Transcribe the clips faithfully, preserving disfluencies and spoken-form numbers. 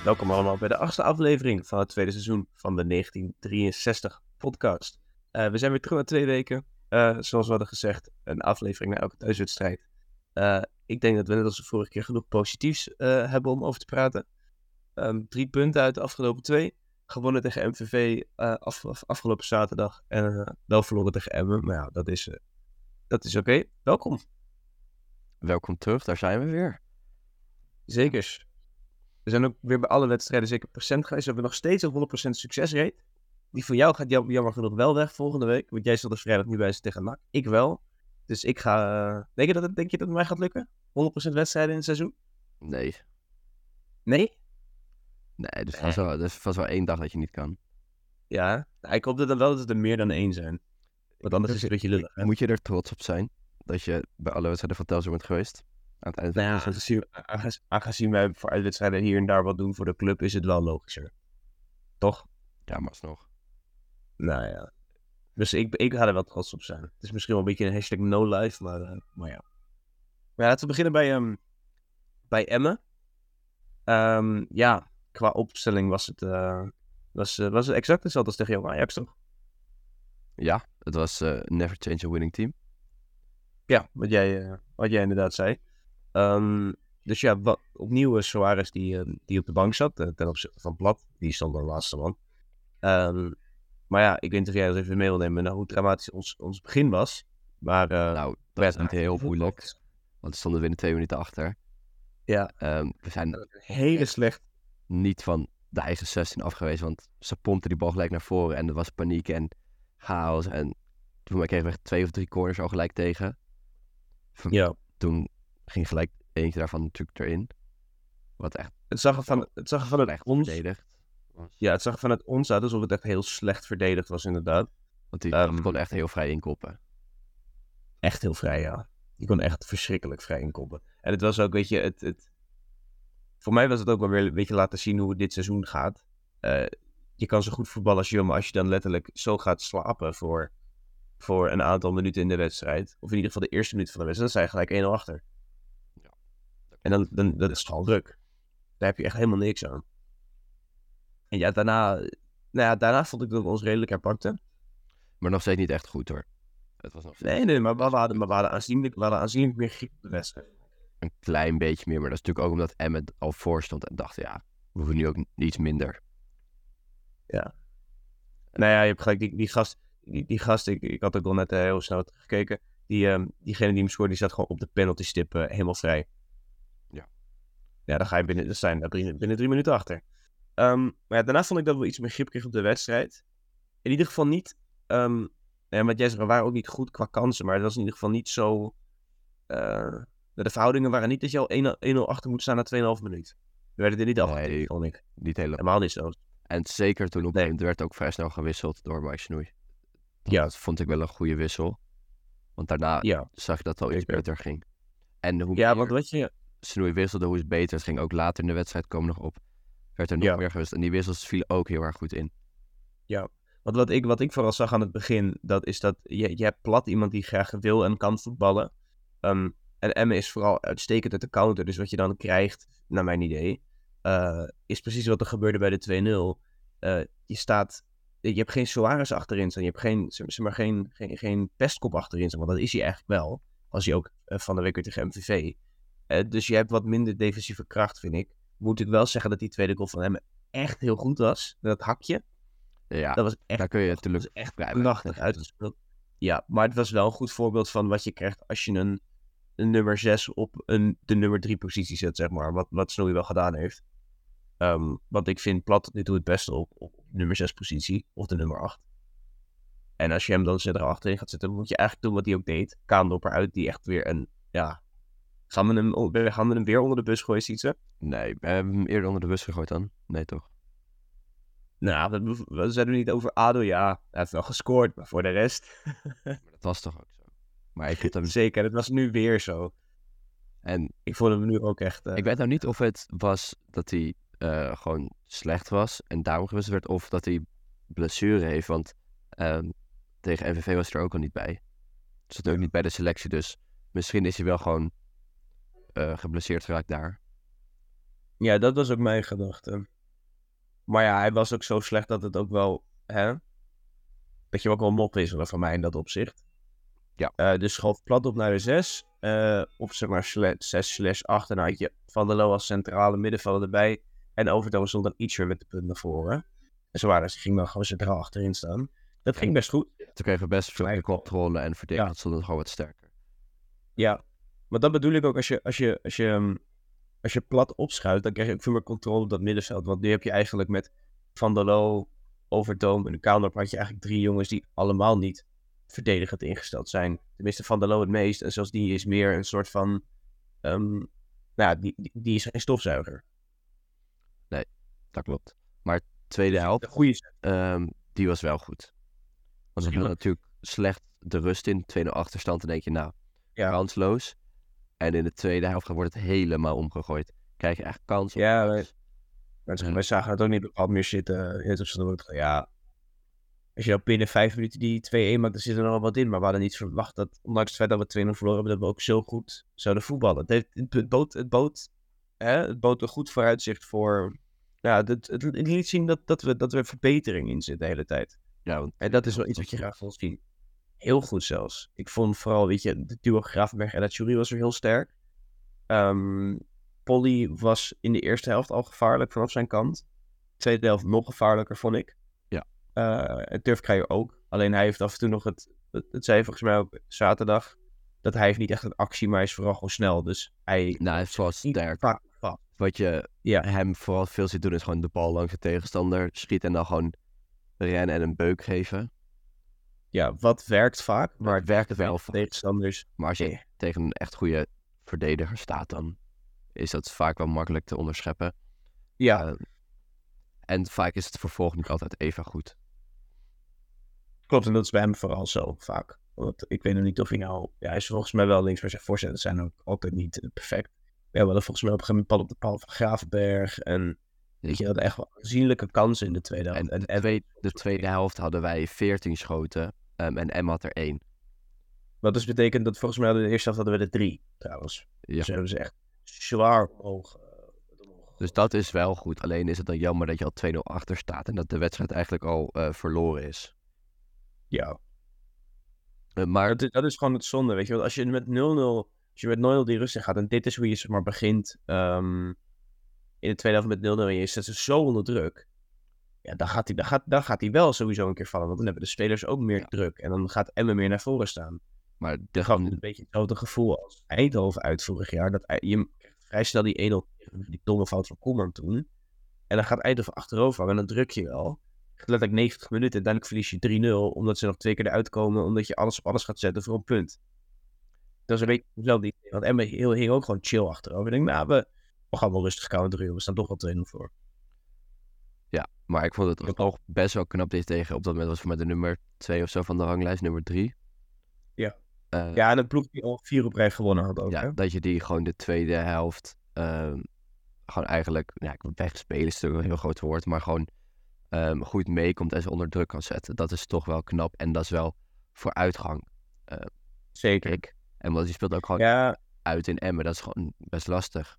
Welkom allemaal bij de achtste aflevering van het tweede seizoen van de negentien drieënzestig podcast. Uh, we zijn weer terug na twee weken. Uh, zoals we hadden gezegd, een aflevering na elke thuiswedstrijd. Uh, ik denk dat we net als de vorige keer genoeg positiefs uh, hebben om over te praten. Um, drie punten uit de afgelopen twee. Gewonnen tegen M V V uh, af, af, afgelopen zaterdag. En uh, wel verloren tegen Emmen. Maar ja, dat is, uh, dat is oké. Okay. Welkom. Welkom terug, daar zijn we weer. Zekers. We zijn ook weer bij alle wedstrijden zeker procent geweest. We hebben nog steeds een honderd procent succesrate. Die van jou gaat jammer genoeg wel weg volgende week. Want jij zal er vrijdag niet bij zijn tegen N A C. Ik wel. Dus ik ga... Uh, denk, je dat het, denk je dat het mij gaat lukken? honderd procent wedstrijden in het seizoen? Nee. Nee? Nee, dus vast wel, er is vast wel één dag dat je niet kan. Ja, nou, ik hoop dat dan wel dat het er meer dan één zijn. Want anders is het een beetje lullig. Hè? Moet je er trots op zijn dat je bij alle wedstrijden van Telstar bent geweest? Aan het eind van nou ja, aangezien, aangezien wij voor uitwedstrijden hier en daar wat doen voor de club, is het wel logischer. Toch? Ja, maar alsnog. Nou ja. Dus ik, ik ga er wel trots op zijn. Het is misschien wel een beetje een hashtag no life, maar, uh, maar ja. Maar ja, laten we beginnen bij, um, bij Emmen. Um, ja, qua opstelling was het, uh, was, uh, was het exact hetzelfde als tegen Jong Ajax, toch? Ja, het was uh, never change a winning team. Ja, wat jij, uh, wat jij inderdaad zei. Um, dus ja, wat, opnieuw is Suarez die, uh, die op de bank zat, uh, ten opzichte van Plat. Die stond de laatste man. Um, maar ja, ik weet niet of jij dat even mee wil nemen naar hoe dramatisch ons, ons begin was. Maar, uh, nou, dat is niet heel moeilijk. Want we stonden binnen twee minuten achter. Ja. Um, we zijn hele slecht. Niet van de eigen zestien afgewezen, want ze pompten die bal gelijk naar voren en er was paniek en chaos. En toen kregen we twee of drie corners al gelijk tegen. Ja. Toen ging gelijk eentje daarvan natuurlijk erin. Wat echt... Het zag er van, het zag er vanuit echt ons... verdedigd. Ja, het zag er vanuit ons uit alsof het echt heel slecht verdedigd was inderdaad. Want die um, kon echt heel vrij inkoppen. Echt heel vrij, ja. Die kon echt verschrikkelijk vrij inkoppen. En het was ook, weet je, het... het... Voor mij was het ook wel weer een beetje laten zien hoe het dit seizoen gaat. Uh, je kan zo goed voetballen als je, maar als je dan letterlijk zo gaat slapen voor, voor een aantal minuten in de wedstrijd, of in ieder geval de eerste minuut van de wedstrijd, dan sta je gelijk één nul achter. Ja. En dan, dan dat is gewoon druk. Daar heb je echt helemaal niks aan. En ja, daarna, nou ja, daarna vond ik dat we ons redelijk herpakten. Maar nog steeds niet echt goed hoor. Het was nog steeds... Nee, nee, maar we hadden, maar we hadden, aanzienlijk, we hadden aanzienlijk meer grip op de wedstrijd. Een klein beetje meer, maar dat is natuurlijk ook omdat Emmen al voor stond en dacht, ja, we hoeven nu ook iets minder. Ja. Nou ja, je hebt gelijk, die, die gast, die, die gast ik, ik had ook al net uh, heel snel gekeken, die, um, diegene die hem scoorde, die zat gewoon op de penalty stip uh, helemaal vrij. Ja. Ja, dan ga je binnen, dan zijn we binnen, binnen drie minuten achter. Um, maar ja, daarna vond ik dat we iets meer grip kregen op de wedstrijd. In ieder geval niet, um, ja, wat jij zegt, we waren ook niet goed qua kansen, maar het was in ieder geval niet zo... Uh, de verhoudingen waren niet dat je al één nul achter moet staan na twee komma vijf minuut. We werden er niet afgetikt, nee, vond ik. Niet helemaal. Helemaal niet zo. En zeker toen op nee. het werd ook vrij snel gewisseld door Mike Snoei. Dat ja. vond ik wel een goede wissel. Want daarna ja. zag je dat het al iets beter ging. En hoe ja, want wat je... Snoei wisselde, hoe het beter. Het ging ook later in de wedstrijd komen nog op. Werd er nog ja. meer gewisseld. En die wissels vielen ook heel erg goed in. Ja, want wat ik, wat ik vooral zag aan het begin, dat is dat je, je hebt Plat iemand die graag wil en kan voetballen. Um, en Emmen is vooral uitstekend uit de counter. Dus wat je dan krijgt, naar mijn idee, uh, is precies wat er gebeurde bij de twee nul. Uh, je staat, je hebt geen Suarez achterin staan. Je hebt geen, zeg maar, geen, geen, geen pestkop achterin staan. Want dat is hij eigenlijk wel. Als hij ook uh, van de week weer tegen M V V. Uh, dus je hebt wat minder defensieve kracht, vind ik. Moet ik wel zeggen dat die tweede goal van hem echt heel goed was. Dat hakje. Ja, dat was echt, daar kun je natuurlijk echt prachtig uitgespeeld. Ja, maar het was wel een goed voorbeeld van wat je krijgt als je een, een nummer zes op een, de nummer drie positie zet, zeg maar. Wat, wat Snoei wel gedaan heeft. Um, want ik vind Plat tot nu toe het beste op, op nummer zes positie. Of de nummer acht. En als je hem dan er achterin gaat zetten, moet je eigenlijk doen wat hij ook deed. Kaandorper uit, die echt weer een, ja... Gaan we hem, gaan we hem weer onder de bus gooien, Sietse? Nee, we hebben hem eerder onder de bus gegooid dan. Nee, toch? Nou, we, we zeiden niet over Ado. Ja, hij heeft wel gescoord, maar voor de rest... maar dat was toch ook zo? Maar ik vind hem... Zeker, het was nu weer zo. En ik vond hem nu ook echt... Uh... Ik weet nou niet of het was dat hij uh, gewoon slecht was en daarom gewisseld werd, of dat hij blessure heeft, want um, tegen M V V was hij er ook al niet bij. Zat ook niet bij de selectie, dus misschien is hij wel gewoon uh, geblesseerd geraakt daar. Ja, dat was ook mijn gedachte. Maar ja, hij was ook zo slecht dat het ook wel... Hè, dat je hem ook wel mocht wisselen van mij in dat opzicht. Ja. Uh, dus schoof Plat op naar de zes. Uh, of zeg maar zes slash acht. En dan had je Van der Loo als centrale middenvelder erbij. En Overtoom stond dan iets weer met de punt naar voren. En zo waren ze, ging dan gewoon centraal achterin staan. Dat ging best goed. Toen kregen we best veel controle en verdediging. Dat stond gewoon wat sterker. Ja, maar dat bedoel ik ook als je, als je, als je, als je Plat opschuift, dan krijg je ook veel meer controle op dat middenveld. Want nu heb je eigenlijk met Van der Loo, Overtoom en de Kaandorp had je eigenlijk drie jongens die allemaal niet verdedigend ingesteld zijn. Tenminste Van der Loo het meest. En zelfs die is meer een soort van... Um, nou ja, die, die, die is geen stofzuiger. Nee, dat klopt. Maar tweede helft, de goede... um, die was wel goed. Want we hadden natuurlijk slecht de rust in, twee nul achterstand. En denk je, nou, ja. kansloos. En in de tweede helft wordt het helemaal omgegooid. Krijg je echt kans op ja, kans. Wij, wij, wij zagen het ook niet bepaald meer zitten. Ja, als je dan binnen vijf minuten die twee-een maakt, dan zit er nog wel wat in. Maar we hadden niet verwacht dat, ondanks het feit dat we twee nul verloren hebben, dat we ook zo goed zouden voetballen. Het, heeft, het bood, het bood, hè, het bood een goed vooruitzicht voor... Ja, het, het, het liet zien dat, dat, we, dat er verbetering in zit de hele tijd. Ja, want... En dat is wel iets wat je graag wil zien. Heel goed zelfs. Ik vond vooral, weet je, de duo Gravenberch en Atjuri was weer heel sterk. Um, Polly was in de eerste helft al gevaarlijk vanaf zijn kant. De tweede helft nog gevaarlijker, vond ik. Ja. Uh, en Turf krijg je ook. Alleen hij heeft af en toe nog het, het, het zei volgens mij ook zaterdag, dat hij heeft niet echt een actie, maar hij is vooral gewoon snel. Dus hij... Nou, hij is vooral sterk. Wat je ja. hem vooral veel ziet doen, is gewoon de bal langs de tegenstander schieten en dan gewoon rennen en een beuk geven. Ja, wat werkt vaak, maar het werkt wel vaak. Tegenstanders. Maar als je nee. tegen een echt goede verdediger staat, dan is dat vaak wel makkelijk te onderscheppen. Ja. Uh, en vaak is het vervolg niet altijd even goed. Klopt, en dat is bij hem vooral zo vaak. Want ik weet nog niet of hij nou... Ja, hij is volgens mij wel links, maar zijn voorzetten zijn ook altijd niet uh, perfect. Ja, we hadden volgens mij op een gegeven moment bal op de paal van Gravenberch. En weet je, hadden echt wel aanzienlijke kansen in de tweede helft. En, en de, tweede, de tweede helft hadden wij veertien schoten um, en Emma had er één. Wat dus betekent dat volgens mij hadden we de eerste helft hadden we er drie, trouwens. Ja. Dus hebben ze echt zwaar omhoog, uh, omhoog. Dus dat is wel goed. Alleen is het dan jammer dat je al twee nul achter staat en dat de wedstrijd eigenlijk al uh, verloren is. Ja. Uh, maar dat is, dat is gewoon het zonde, weet je. Want als je met nul nul... Als je met nul nul die rust in gaat, en dit is hoe je zeg maar begint um, in de tweede helft met nul nul en je zet ze zo onder druk, ja, dan gaat hij dan gaat, dan gaat hij wel sowieso een keer vallen, want dan hebben de spelers ook meer ja. druk en dan gaat Emmen meer naar voren staan. Maar dat gaf een beetje hetzelfde gevoel als Eindhoven uit vorig jaar, dat je vrij snel die één nul, die domme fout van Koeman toen, en dan gaat Eindhoven achterover en dan druk je wel. Letterlijk negentig minuten, uiteindelijk verlies je drie nul, omdat ze nog twee keer eruit komen, omdat je alles op alles gaat zetten voor een punt. Dat is een beetje hetzelfde idee. Want Emmen hing ook gewoon chill achterover. Ik denk, nou, we, we gaan wel rustig counteren. We staan toch wel twee nul voor. Ja, maar ik vond het ook best wel knap dit tegen. Op dat moment was voor mij de nummer twee of zo van de ranglijst, nummer drie. Ja. Uh, ja, en een ploeg die al vier op rij gewonnen had ook. Ja, hè? Dat je die gewoon de tweede helft uh, gewoon eigenlijk, ja, wegspelen is natuurlijk een heel groot woord, maar gewoon um, goed meekomt en ze onder druk kan zetten. Dat is toch wel knap en dat is wel vooruitgang. Uh, Zeker. Ik. En want die speelt ook gewoon ja. uit in Emmen. Dat is gewoon best lastig.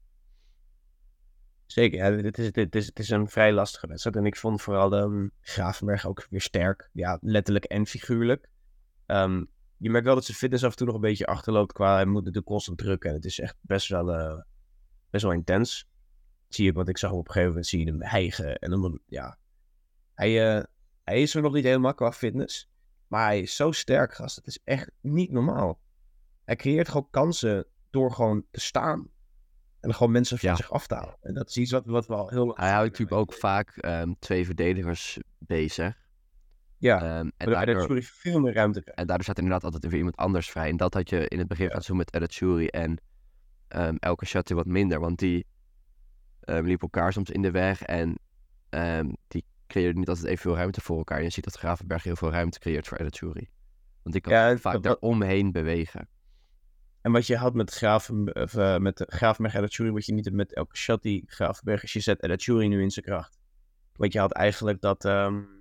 Zeker, ja, dit is, dit is, het is een vrij lastige wedstrijd. En ik vond vooral um, Gravenberch ook weer sterk. Ja, letterlijk en figuurlijk. Um, je merkt wel dat zijn fitness af en toe nog een beetje achterloopt qua... Hij moet natuurlijk constant drukken. En het is echt best wel, uh, best wel intens. Zie je, want ik zag hem op een gegeven moment zie je hem hijgen. En dan, ja... Hij, uh, hij is er nog niet helemaal qua fitness. Maar hij is zo sterk, gast. Het is echt niet normaal. Hij creëert gewoon kansen door gewoon te staan. En gewoon mensen van ja. zich af te halen. En dat is iets wat, wat we al heel... Hij houdt natuurlijk ook vaak um, twee verdedigers bezig. Ja, um, en daardoor sorry, veel meer ruimte krijgt. En daardoor staat inderdaad altijd weer iemand anders vrij. En dat had je in het begin van ja. zo met El Achouri en um, El Kashati wat minder. Want die um, liepen elkaar soms in de weg. En um, die creëerden niet altijd evenveel ruimte voor elkaar. En je ziet dat Gravenberch heel veel ruimte creëert voor El Achouri. Want die kan ja, vaak daar omheen bewegen. En wat je had met Graven, of, uh, met Gravenberch en El Achouri, wat je niet hebt met El Kashati, Gravenberch, is je zet El Achouri nu in zijn kracht. Want je had eigenlijk dat... Um,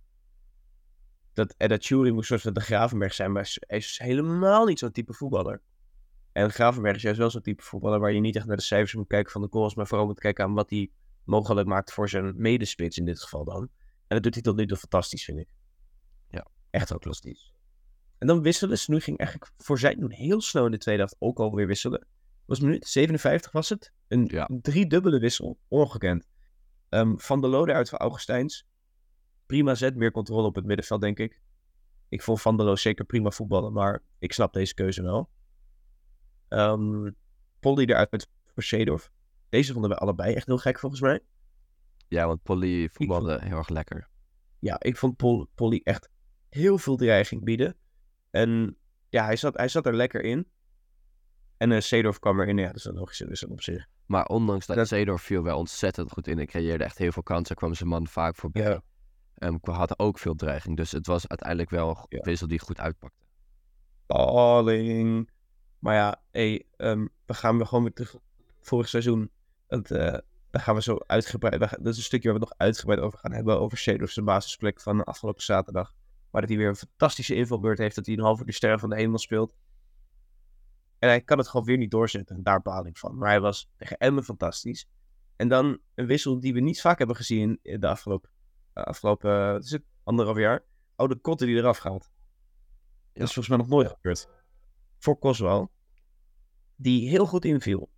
dat El Achouri moest soort van de Gravenberch zijn, maar hij is helemaal niet zo'n type voetballer. En Gravenberch is juist wel zo'n type voetballer waar je niet echt naar de cijfers moet kijken van de goals, maar vooral moet kijken aan wat hij mogelijk maakt voor zijn medespits in dit geval dan. En dat doet hij tot nu toe fantastisch, vind ik. Ja. Echt ook fantastisch. En dan wisselen. Snoei ging eigenlijk voor zijn doen heel snel in de tweede helft ook alweer wisselen. Was minuut zevenenvijftig was het. Een Ja. driedubbele wissel. Ongekend. Um, Van der Loo uit voor Augustijns. Prima zet. Meer controle op het middenveld, denk ik. Ik vond Van der Loo zeker prima voetballen. Maar ik snap deze keuze wel. Um, Polly eruit voor Seedorf. Deze vonden we allebei echt heel gek volgens mij. Ja, want Polly voetbalde vond... heel erg lekker. Ja, ik vond Pol- Polly echt heel veel dreiging bieden. En ja, hij zat, hij zat er lekker in. En uh, Seedorf kwam erin. Ja, dat is een logische wissel op zich. Maar ondanks dat, dat... Seedorf viel wel ontzettend goed in. Hij creëerde echt heel veel kansen. Kwam zijn man vaak voorbij. Ja. Um, had ook veel dreiging. Dus het was uiteindelijk wel een ja. wissel die goed uitpakte. Balling. Maar ja, hey, um, we gaan weer gewoon weer terug vorig seizoen. Het, uh, daar gaan we zo uitgebreid... Dat is een stukje waar we nog uitgebreid over gaan hebben. Over Seedorf zijn basisplek van afgelopen zaterdag. Maar dat hij weer een fantastische invalbeurt heeft. Dat hij een halve de ster van de hemel speelt. En hij kan het gewoon weer niet doorzetten. Daar baal ik van. Maar hij was tegen Emmen fantastisch. En dan een wissel die we niet vaak hebben gezien in de afgelopen... Uh, afgelopen uh, wat is het? Anderhalf jaar. Oude Kotte die eraf gaat. Ja. Dat is volgens mij nog nooit gebeurd. Voor Coswell. Die heel goed inviel.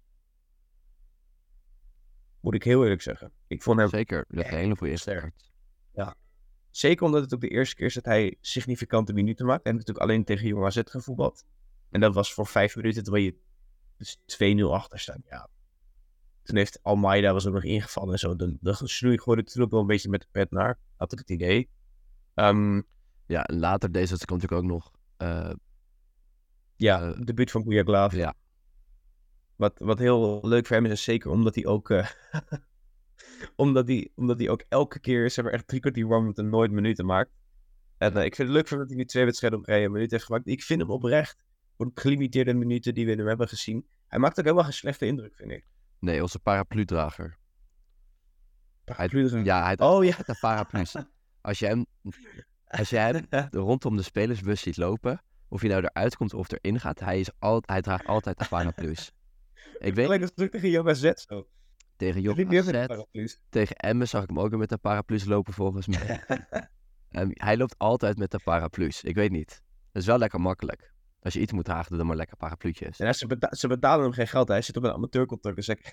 Moet ik heel eerlijk zeggen. Ik vond hem... Zeker. Dat is een hele goede sterk. Ja. Zeker omdat het ook de eerste keer is dat hij significante minuten maakt. En natuurlijk alleen tegen Jong A Z gevoetbald. En dat was voor vijf minuten terwijl je dus twee nul achter staat. Ja. Toen heeft Almeida was ook nog ingevallen en zo. De, de Snoei gooide toen ook wel een beetje met de pet naar. Had ik het idee. Um, ja, en later deze het komt natuurlijk ook nog... Uh, ja, uh, debuut van Bouyaglav. Ja. Wat, wat heel leuk voor hem is, is zeker omdat hij ook... Uh, omdat, hij, omdat hij ook elke keer zeg maar, echt drie kwartier warm en nooit minuten maakt. En uh, ik vind het leuk voor dat hij nu twee wedstrijden op rij een minuut heeft gemaakt. Ik vind hem oprecht... voor de gelimiteerde minuten die we in hem hebben gezien. Hij maakt ook helemaal geen slechte indruk, vind ik. Nee, onze paraplu-drager. Paraplu-drager? Hij, ja, hij oh, ja. de paraplu's. Als je hem, als je hem rondom de spelersbus ziet lopen, of je nou eruit komt of erin gaat, hij, is al, hij draagt altijd de paraplu's. Ik weet... Alleen dat is tegen Jong A Z zo. Tegen Jong A Z. Tegen Emmen zag ik hem ook met de paraplu's lopen, volgens mij. um, hij loopt altijd met de paraplu's. Ik weet niet. Dat is wel lekker makkelijk. Als je iets moet dragen, doe dan maar lekker parapluutjes. Ja, ze, beta- ze betalen hem geen geld. Hij zit op een amateurcontract. Dus ik...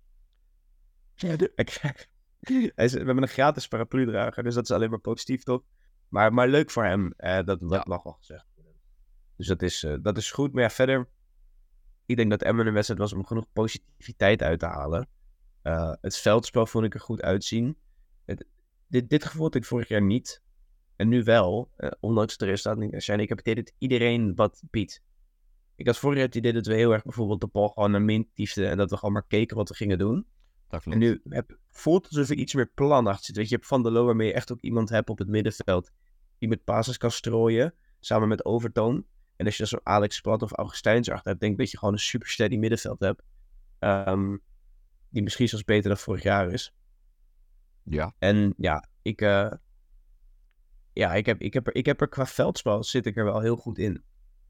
ja, de... hij is... We hebben een gratis paraplu-drager. Dus dat is alleen maar positief, toch? Maar, maar leuk voor hem. Eh, dat dat ja. mag wel gezegd worden. Dus dat is, uh, dat is goed. Maar ja, verder... Ik denk dat Emmen een wedstrijd was om genoeg positiviteit uit te halen. Uh, het veldspel vond ik er goed uitzien. Het... Dit, dit gevoel had ik vorig jaar niet. En nu wel, uh, ondanks de resultaten niet zijn. Ik heb het idee dat iedereen wat biedt. Ik had vorig jaar het idee dat we heel erg bijvoorbeeld de bal gewoon naar min tiefden. En dat we gewoon maar keken wat we gingen doen. Dat klopt. En nu heb, voelt het alsof er iets meer plan achter zit. Weet je, je hebt Van der Loo waarmee je echt ook iemand hebt op het middenveld. Die met passes kan strooien. Samen met Overtoon. En als je dan zo Alex Plat of Augustijns achter hebt. Denk ik dat je gewoon een super steady middenveld hebt. Um, die misschien zelfs beter dan vorig jaar is. Ja. En ja, ik... Uh, Ja, ik heb, ik, heb er, ik heb er qua veldspel zit ik er wel heel goed in.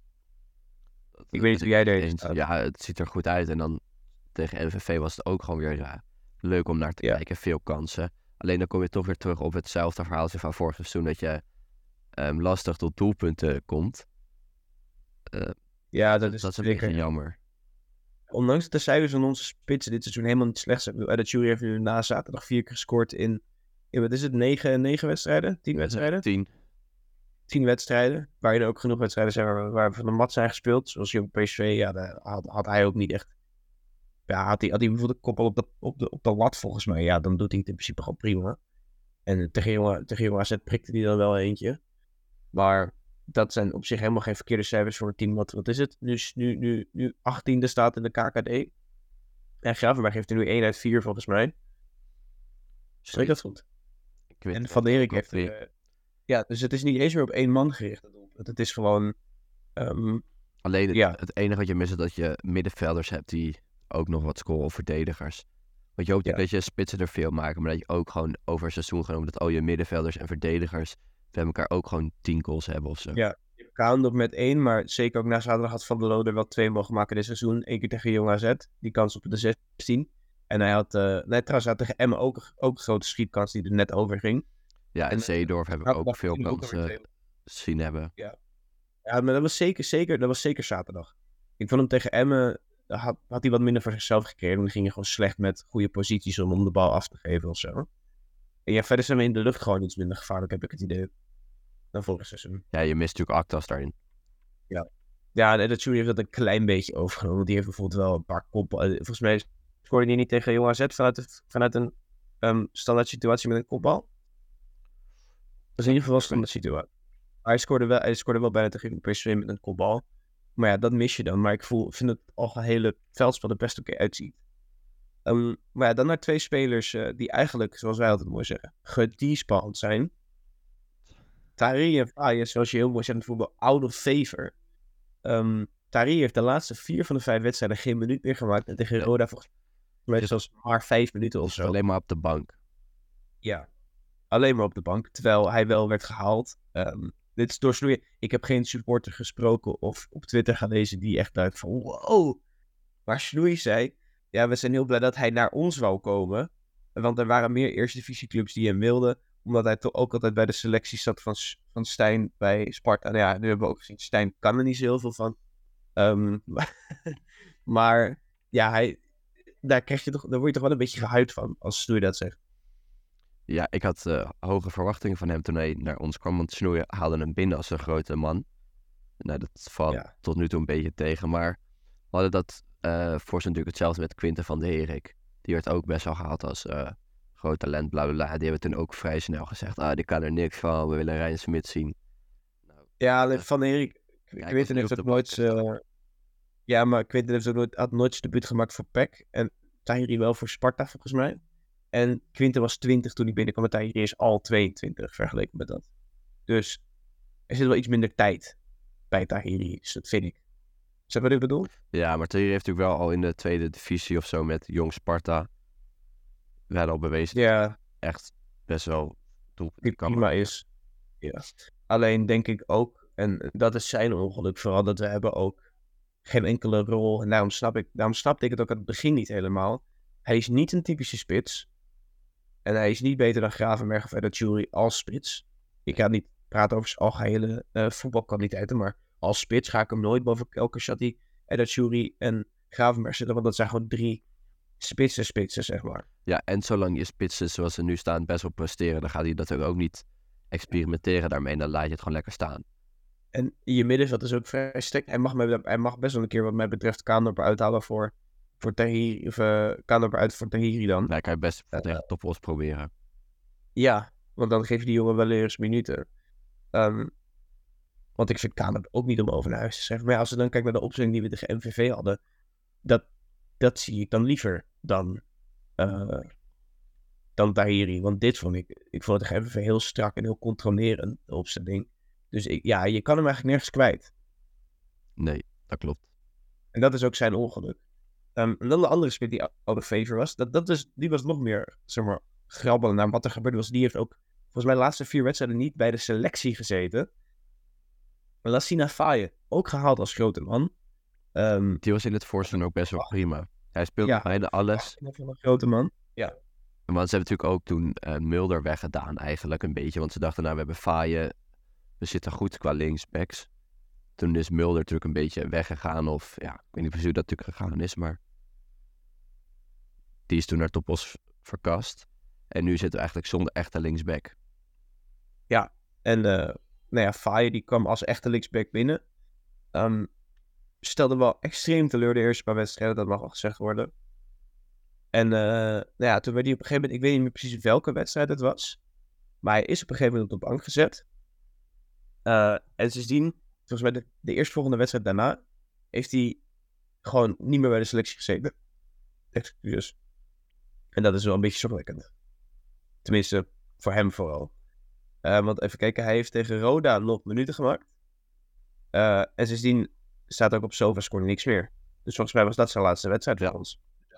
Dat, ik weet niet hoe jij er staat. Ja, het ziet er goed uit. En dan tegen N V V was het ook gewoon weer ja, leuk om naar te ja. kijken. Veel kansen. Alleen dan kom je toch weer terug op hetzelfde verhaal als van vorig seizoen. Dat je um, lastig tot doelpunten komt. Uh, ja, dat is, dat is een beetje jammer. Ondanks dat de cijfers van onze spitsen dit seizoen helemaal niet slecht zijn. Dat Jury heeft nu na zaterdag vier keer gescoord in... Ja, wat is het? Negen, negen wedstrijden? Tien wedstrijden? Tien. Tien wedstrijden. Waarin er ook genoeg wedstrijden zijn waar, waar we van de mat zijn gespeeld. Zoals Jong P S V, ja, daar had, had hij ook niet echt... Ja, had hij, had hij bijvoorbeeld de koppel op de, op, de, op de lat volgens mij. Ja, dan doet hij het in principe gewoon prima. En tegen Jong, tegen Jong A Z prikte hij dan wel eentje. Maar dat zijn op zich helemaal geen verkeerde cijfers voor een team. Wat, wat is het? Nu, nu, nu, nu achttiende staat in de K K D. En Gravenberg heeft er nu één uit vier volgens mij. Spreek dat goed? En Van der Erik heeft... Uh, ja, dus het is niet eens meer op één man gericht. Het is gewoon... Um, Alleen het, ja. het enige wat je mist is dat je middenvelders hebt die ook nog wat scoren of verdedigers. Want je hoopt ja. dat je spitsen er veel maken, maar dat je ook gewoon over een seizoen genomen dat al je middenvelders en verdedigers bij elkaar ook gewoon tien goals hebben of zo. Ja, je hebt op met één, maar zeker ook na zaterdag had Van der Loo er wel twee mogen maken dit seizoen. Eén keer tegen Jong A Z, die kans op de zestien. En hij had, uh, nee, trouwens, hij had tegen Emmen ook, ook een grote schietkans die er net over ging. Ja, en, en Seedorf heb ik ook veel kansen zien hebben. Ja. ja, maar dat was zeker, zeker, dat was zeker zaterdag. Ik vond hem tegen Emmen, had, had hij wat minder voor zichzelf gekregen. Dan ging hij gewoon slecht met goede posities om, om de bal af te geven of zo. En ja, verder zijn we in de lucht gewoon iets minder gevaarlijk, heb ik het idee. Dan vorig seizoen. Ja, je mist natuurlijk Actas daarin. Ja, ja en dat Jury heeft dat een klein beetje overgenomen. Want die heeft bijvoorbeeld wel een paar koppen. Volgens mij scoorde hij niet tegen Jong A Z vanuit, de, vanuit een um, standaard situatie met een kopbal. Dat is in ieder geval een standaard situatie. Hij scoorde wel, hij scoorde wel bijna tegen P S V met een kopbal. Maar ja, dat mis je dan. Maar ik voel, vind het algehele veldspel er best oké uitziet. Um, maar ja, dan naar twee spelers uh, die eigenlijk, zoals wij altijd mooi zeggen, gedespand zijn. Tahiri en Faye, zoals je heel mooi zegt in het voetbal, out of favor. Um, Tahiri heeft de laatste vier van de vijf wedstrijden geen minuut meer gemaakt. En tegen Roda volgens mij zelfs maar vijf minuten of zo. Alleen maar op de bank. Ja, alleen maar op de bank. Terwijl hij wel werd gehaald. Um, dit is door Snoeien. Ik heb geen supporter gesproken of op Twitter gelezen die echt dacht van wow. Maar Snoei zei, ja, we zijn heel blij dat hij naar ons wou komen. Want er waren meer eerste divisieclubs die hem wilden. Omdat hij toch ook altijd bij de selectie zat van, van Stijn bij Sparta. Nou ja, nu hebben we ook gezien, Stijn kan er niet zo heel veel van. Um, maar ja, hij, daar, krijg je toch, daar word je toch wel een beetje gehuid van als Snoei dat zegt. Ja, ik had uh, hoge verwachtingen van hem toen hij naar ons kwam. Want Snoei haalde hem binnen als een grote man. Nou, dat valt ja. tot nu toe een beetje tegen. Maar we hadden dat uh, voor zijn natuurlijk hetzelfde met Quinten van de Herik. Die werd ook best wel gehaald als uh, groot talent, bla bla bla. Die hebben toen ook vrij snel gezegd, ah, die kan er niks van. We willen Rijn Smit zien. Nou, ja, uh, van de Herik. Ja, Quinten heeft ook nooit... Uh, ja, maar Quinten heeft ook nooit, had nooit zijn debuut gemaakt voor P E C. En Tahiri wel voor Sparta, volgens mij. En Quinten was twintig toen hij binnenkwam. En Tahiri is al tweeëntwintig vergeleken met dat. Dus er zit wel iets minder tijd bij Tahiri. Dus dat vind ik. Zeg wat ik bedoel? Ja, maar Tahiri heeft natuurlijk wel al in de tweede divisie of zo met Jong Sparta wel al bewezen. Ja. Echt best wel top. Die prima is. Ja. Alleen denk ik ook, en dat is zijn ongeluk, vooral dat we hebben ook geen enkele rol. En daarom snap ik, daarom snapte ik het ook aan het begin niet helemaal. Hij is niet een typische spits. En hij is niet beter dan Gravenberch of Edatjuri als spits. Ik ga niet praten over zijn algehele uh, voetbalkwaliteiten, maar als spits ga ik hem nooit boven Elkashati, Edatjuri en Gravenberch zitten, want dat zijn gewoon drie spitsen spitsen, zeg maar. Ja, en zolang je spitsen zoals ze nu staan best wel presteren, dan gaat hij natuurlijk ook niet experimenteren daarmee en dan laat je het gewoon lekker staan. En je middenveld is ook vrij sterk. Hij mag, hij mag best wel een keer wat mij betreft Kaandorp uithalen voor, voor Tahiri, of uh, Kaandorp uit voor Tahiri dan. Ja, kan je best uh, tegen Topos proberen. Ja, want dan geef je die jongen wel eens minuten. Um, want ik vind Kaandorp ook niet om over naar huis te schrijven. Maar ja, als we dan kijken naar de opstelling die we tegen M V V hadden, dat, dat zie ik dan liever dan, uh, dan Tahiri. Want dit vond ik, ik vond het tegen M V V heel strak en heel controlerend, de opstelling. Dus ik, ja, je kan hem eigenlijk nergens kwijt. Nee, dat klopt. En dat is ook zijn ongeluk. Um, en dan de andere spit die out of favor was, dat, dat is, die was nog meer, zeg maar, grabbelen naar wat er gebeurde was. Die heeft ook, volgens mij de laatste vier wedstrijden niet bij de selectie gezeten. Maar Lassina Faye, ook gehaald als grote man. Um, die was in het voorseizoen ook best wel prima. Hij speelde ja, bijna alles. Ja, een grote man. Ja. Want ze hebben natuurlijk ook toen uh, Mulder weggedaan eigenlijk een beetje. Want ze dachten, nou, we hebben Faye, we zitten goed qua linksbacks. Toen is Mulder natuurlijk een beetje weggegaan. Of ja, ik weet niet precies hoe dat natuurlijk gegaan is. Maar die is toen naar Topos verkast. En nu zitten we eigenlijk zonder echte linksback. Ja, en uh, nou ja, Faye die kwam als echte linksback binnen. Um, stelde wel extreem teleur de eerste paar wedstrijden. Dat mag wel gezegd worden. En uh, nou ja, toen werd hij op een gegeven moment, ik weet niet meer precies welke wedstrijd het was. Maar hij is op een gegeven moment op de bank gezet. Uh, en sindsdien, volgens mij de, de eerstvolgende wedstrijd daarna, heeft hij gewoon niet meer bij de selectie gezeten. Excuus. En dat is wel een beetje zorgwekkend. Tenminste, voor hem vooral. Uh, want even kijken, hij heeft tegen Roda nog minuten gemaakt. Uh, en sindsdien staat ook op SofaScore niks meer. Dus volgens mij was dat zijn laatste wedstrijd voor ons.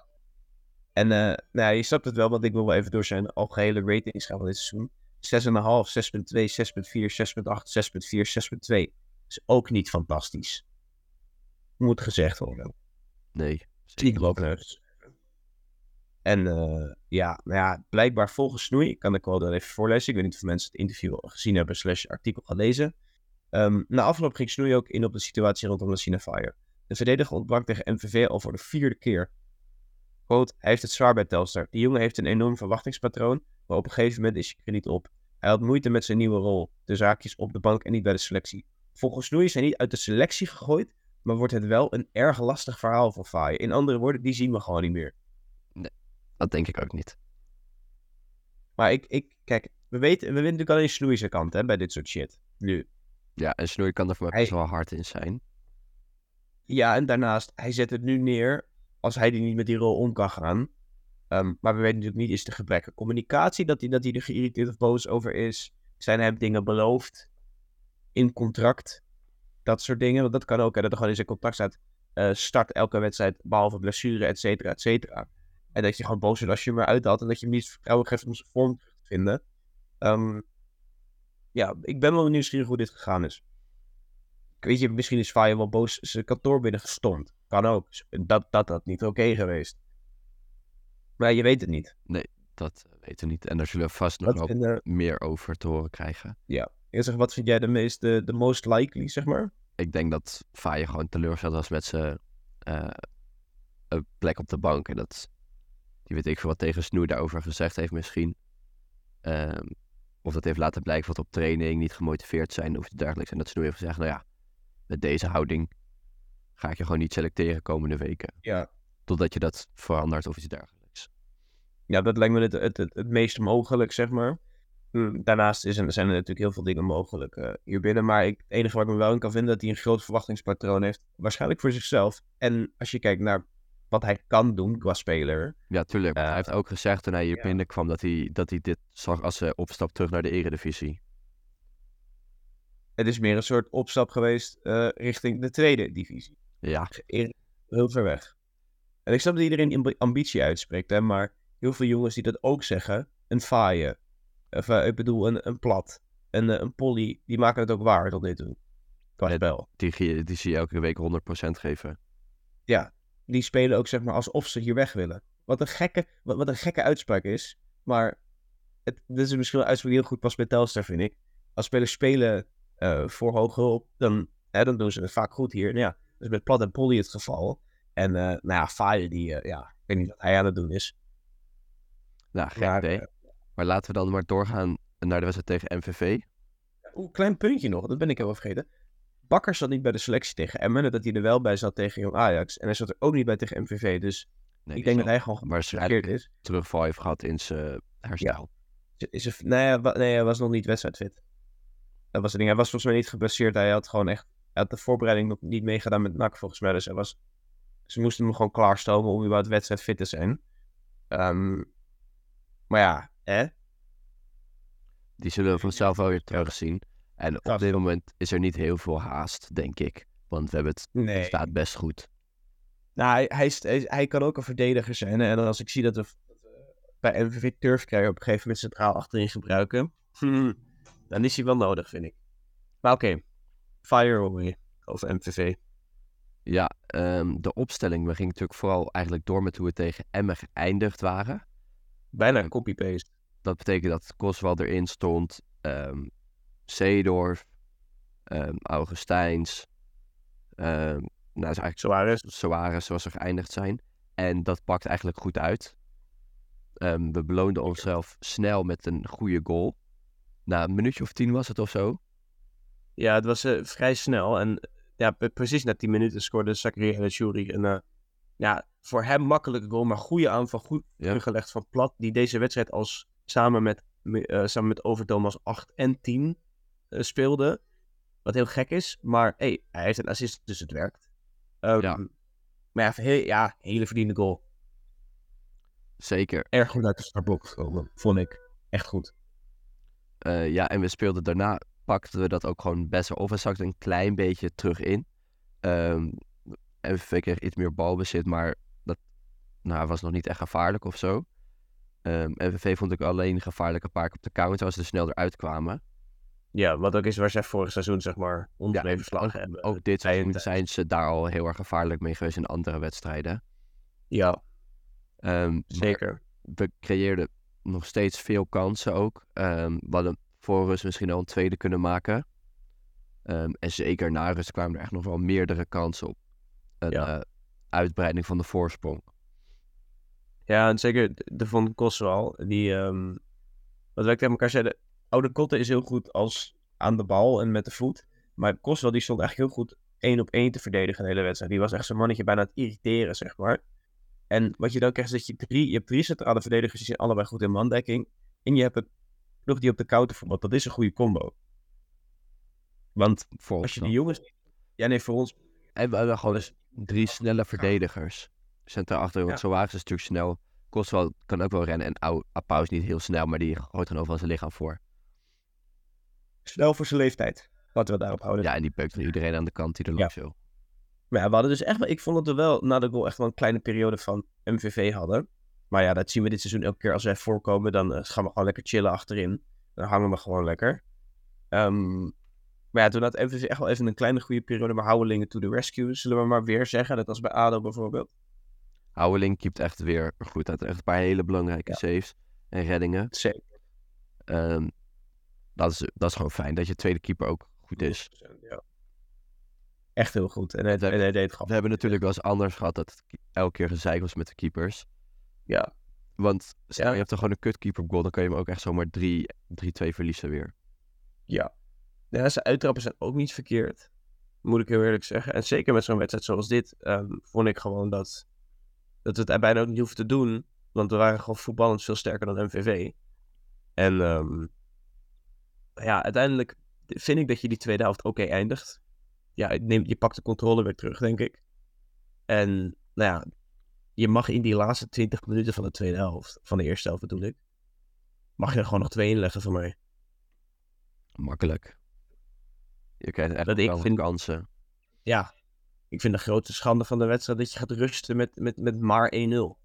En uh, nou ja, je snapt het wel, want ik wil wel even door zijn algehele ratings gaan van dit seizoen. zes komma vijf, zes komma twee, zes komma vier, zes komma acht, zes komma vier, zes komma twee. Is ook niet fantastisch. Moet gezegd worden. Nee. Zie ik ook nergens. En uh, ja, nou ja, blijkbaar volgens Snoei, ik kan ik wel even voorlezen. Ik weet niet of mensen het interview gezien hebben slash artikel gelezen. Um, na afloop ging Snoei ook in op de situatie rondom Lassina Fire. De verdediger ontbrak tegen M V V al voor de vierde keer. Quote, hij heeft het zwaar bij Telstar. Die jongen heeft een enorm verwachtingspatroon, maar op een gegeven moment is je krediet op. Hij had moeite met zijn nieuwe rol, de zaakjes op de bank en niet bij de selectie. Volgens Snoei is hij niet uit de selectie gegooid, maar wordt het wel een erg lastig verhaal voor Fire. In andere woorden, die zien we gewoon niet meer. Nee, dat denk ik ook niet. Maar ik, ik kijk, we weten, we weten natuurlijk alleen Snoei's kant, hè, bij dit soort shit. Nu. Ja, en Snoei kan er voor mij best wel hard in zijn. Ja, en daarnaast, hij zet het nu neer als hij die niet met die rol om kan gaan. Um, maar we weten natuurlijk niet, is de gebrek aan communicatie, dat hij, dat hij er geïrriteerd of boos over is. Zijn hem dingen beloofd in contract? Dat soort dingen, want dat kan ook, hè, dat er gewoon in zijn contract staat, uh, start elke wedstrijd, behalve blessure, et cetera, et cetera. En dat je gewoon boos bent als je hem eruit haalt en dat je hem niet vertrouwen geeft om zijn vorm terug te vinden. Um, ja, ik ben wel nieuwsgierig hoe dit gegaan is. Ik weet je, misschien is Fire wel boos zijn kantoor binnen gestormd. Kan ook. Dat dat, dat niet oké okay geweest. Maar je weet het niet. Nee, dat weten we niet. En daar zullen we vast nog wat, uh, meer over te horen krijgen. Ja. Ik zeg, wat vind jij de meest, de, de most likely, zeg maar? Ik denk dat Fire gewoon teleurgesteld was met zijn uh, een plek op de bank. En dat, die weet ik veel wat tegen Snoei daarover gezegd heeft misschien. Um, of dat heeft laten blijken wat op training niet gemotiveerd zijn of iets dergelijks. En dat Snoei heeft gezegd, nou ja, met deze houding ga ik je gewoon niet selecteren komende weken. Ja. Totdat je dat verandert of iets dergelijks. Ja, dat lijkt me het, het, het, het meest mogelijk, zeg maar. Daarnaast is er, zijn er natuurlijk heel veel dingen mogelijk uh, hier binnen. Maar ik, het enige waar ik me wel in kan vinden, dat hij een groot verwachtingspatroon heeft. Waarschijnlijk voor zichzelf. En als je kijkt naar wat hij kan doen qua speler. Ja, tuurlijk. Uh, hij heeft ook gezegd toen hij hier ja. binnenkwam dat hij, dat hij dit zag als uh, opstap terug naar de Eredivisie. Het is meer een soort opstap geweest uh, richting de tweede divisie. Ja. Heel ver weg. En ik snap dat iedereen ambitie uitspreekt, hè, maar heel veel jongens die dat ook zeggen, een Faaien, of uh, ik bedoel een, een Plat, een, uh, een Polly, die maken het ook waar tot nu toe. Qua spel. Die, die zie je elke week honderd procent geven. Ja, die spelen ook zeg maar alsof ze hier weg willen. Wat een gekke, wat, wat een gekke uitspraak is, maar het, dit is misschien een uitspraak die heel goed past bij Telstar, vind ik. Als spelers spelen uh, voor hoge hulp, dan, hè, dan doen ze het vaak goed hier. Nou ja, dat is met Plat en Polly het geval. En uh, nou ja, Faaien, die, uh, ja, ik weet niet wat hij aan het doen is. Nou, geen maar, idee. Uh, maar laten we dan maar doorgaan naar de wedstrijd tegen M V V. Oeh, klein puntje nog, dat ben ik helemaal vergeten. Bakker zat niet bij de selectie tegen Emmen, dat hij er wel bij zat tegen Jong Ajax. En hij zat er ook niet bij tegen M V V, dus nee, ik denk dat hij gewoon geblesseerd is. Terugval heeft gehad in zijn herstel. Ja. Is er, nee, nee, hij was nog niet wedstrijdfit. Dat was het ding. Hij was volgens mij niet geblesseerd. Hij had gewoon echt, hij had de voorbereiding nog niet meegedaan met N A C volgens mij. Dus hij was, ze moesten hem gewoon klaarstomen om überhaupt wedstrijdfit te zijn. Um, maar ja, hè? Die zullen we vanzelf wel weer terugzien. En op dit moment is er niet heel veel haast, denk ik. Want we hebben het, nee. Het staat best goed. Nou, hij, hij, is, hij, hij kan ook een verdediger zijn. Hè? En als ik zie dat we bij M V V Turf krijgen op een gegeven moment centraal achterin gebruiken, hmm, dan is hij wel nodig, vind ik. Maar oké, okay. Fire away over M V V. Ja, um, de opstelling, we gingen natuurlijk vooral eigenlijk door met hoe we tegen Emmen geëindigd waren. Bijna copy-paste. Dat betekent dat Koswal erin stond, um, Seedorf, um, Augustijns, um, nou is eigenlijk Soares. Soares zoals ze geëindigd zijn. En dat pakt eigenlijk goed uit. Um, we beloonden onszelf snel met een goede goal. Na een minuutje of tien was het of zo. Ja, het was uh, vrij snel. En ja, precies na tien minuten scoorde Zakaria El Achouri een uh, ja, voor hem makkelijke goal, maar goede aanval, goed ja. teruggelegd van Plat, die deze wedstrijd als samen met, uh, samen met Overtoom als acht en tien uh, speelde. Wat heel gek is, maar hey, hij heeft een assist, dus het werkt. Um, ja. Maar ja, heel, ja, hele verdiende goal. Zeker. Erg goed uit de startblok gekomen, vond ik. Echt goed. Uh, ja, en we speelden daarna, pakten we dat ook gewoon best wel. Of we zakten een klein beetje terug in. Um, M V V kreeg iets meer balbezit, maar dat nou, was nog niet echt gevaarlijk of zo. Um, M V V vond ik alleen gevaarlijk een paar keer op de counter als ze er snel eruit kwamen. Ja, wat ook is waar zij vorig seizoen zeg maar ongeveer verslagen ook, hebben. Ook dit seizoen zijn ze daar al heel erg gevaarlijk mee geweest in andere wedstrijden. Ja. Um, Zeker. We creëerden nog steeds veel kansen ook. Um, we hadden voor rust misschien al een tweede kunnen maken. Um, en zeker na rust kwamen er echt nog wel meerdere kansen op. Een ja. uh, uitbreiding van de voorsprong. Ja, en zeker de Von Koswal, die, um, wat wij tegen elkaar zeiden, Oude Kotte is heel goed als aan de bal en met de voet. Maar Koswal die stond eigenlijk heel goed één op één te verdedigen de hele wedstrijd. Die was echt zo'n mannetje bijna aan het irriteren, zeg maar. En wat je dan krijgt is dat je drie, je hebt drie centrale verdedigers, die zijn allebei goed in mandekking. En je hebt een ploeg die op de counter voetbalt. Dat is een goede combo. Want voor als je die jongens... Ja, nee, voor ons... En we hebben gewoon dus drie snelle verdedigers. Centraal achterin, want ja. Zo is natuurlijk snel. Koswal kan ook wel rennen. En Apau is niet heel snel, maar die gooit gewoon overal zijn lichaam voor. Snel voor zijn leeftijd. Laten we daarop houden. Ja, en die peukt van iedereen aan de kant die er langs wil. Maar ja, we hadden dus echt wel... Ik vond dat we wel na de goal echt wel een kleine periode van M V V hadden. Maar ja, dat zien we dit seizoen elke keer als wij voorkomen. Dan uh, gaan we gewoon lekker chillen achterin. Dan hangen we gewoon lekker. Um, maar ja, toen had M V V echt wel even een kleine goede periode. Maar Houwelingen to the rescue, zullen we maar weer zeggen. Dat was bij A D O bijvoorbeeld. Houweling keept echt weer goed uit. Echt een paar hele belangrijke ja. saves en reddingen. Zeker. Um, dat, is, dat is gewoon fijn, dat je tweede keeper ook goed is. Ja. Echt heel goed. En hij, we, en hij deed het gewoon. We hebben natuurlijk wel eens anders gehad dat het elke keer gezeik was met de keepers. Ja. Want stel, ja. je hebt er gewoon een kutkeeper op goal, dan kan je hem ook echt zomaar drie twee verliezen weer. Ja. Ja, zijn uittrappen zijn ook niet verkeerd. Moet ik heel eerlijk zeggen. En zeker met zo'n wedstrijd zoals dit, um, vond ik gewoon dat, dat we het er bijna ook niet hoeven te doen. Want we waren gewoon voetballend veel sterker dan M V V. En um, ja, uiteindelijk vind ik dat je die tweede helft oké okay eindigt. Ja, neem, je pakt de controle weer terug, denk ik. En nou ja, je mag in die laatste twintig minuten van de tweede helft, van de eerste helft bedoel ik, mag je er gewoon nog twee inleggen van mij. Makkelijk. Je krijgt echt dat ik vind, kansen. Ja, ik vind de grootste schande van de wedstrijd dat je gaat rusten met, met, met maar één nul.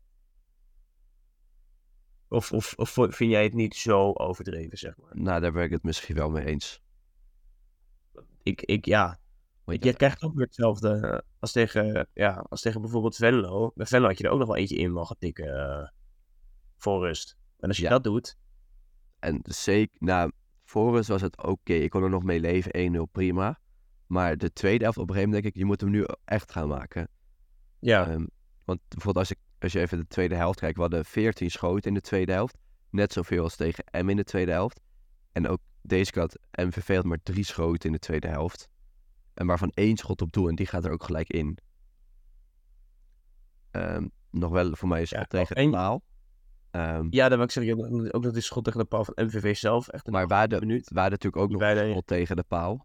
Of, of, of vind jij het niet zo overdreven, zeg maar? Nou, daar ben ik het misschien wel mee eens. Ik, ik ja... Je ja. krijgt ook weer hetzelfde als tegen, ja, als tegen bijvoorbeeld Venlo. Bij Venlo had je er ook nog wel eentje in mogen tikken uh, voor rust. En als je ja. dat doet... En zeker, nou, voor rust was het oké. Okay. Ik kon er nog mee leven, één nul, prima. Maar de tweede helft, op een gegeven moment denk ik, je moet hem nu echt gaan maken. Ja. Um, want bijvoorbeeld als, ik, als je even de tweede helft kijkt, we hadden veertien schoten in de tweede helft. Net zoveel als tegen M in de tweede helft. En ook deze keer had M V V had maar drie schoten in de tweede helft. En waarvan één schot op doel en die gaat er ook gelijk in. Um, nog wel voor mij een schot ja, tegen de paal. Um, ja, dat wil ik zeggen. Ook dat is schot tegen de paal van M V V zelf. Echt maar we hadden natuurlijk ook nog een schot tegen de paal.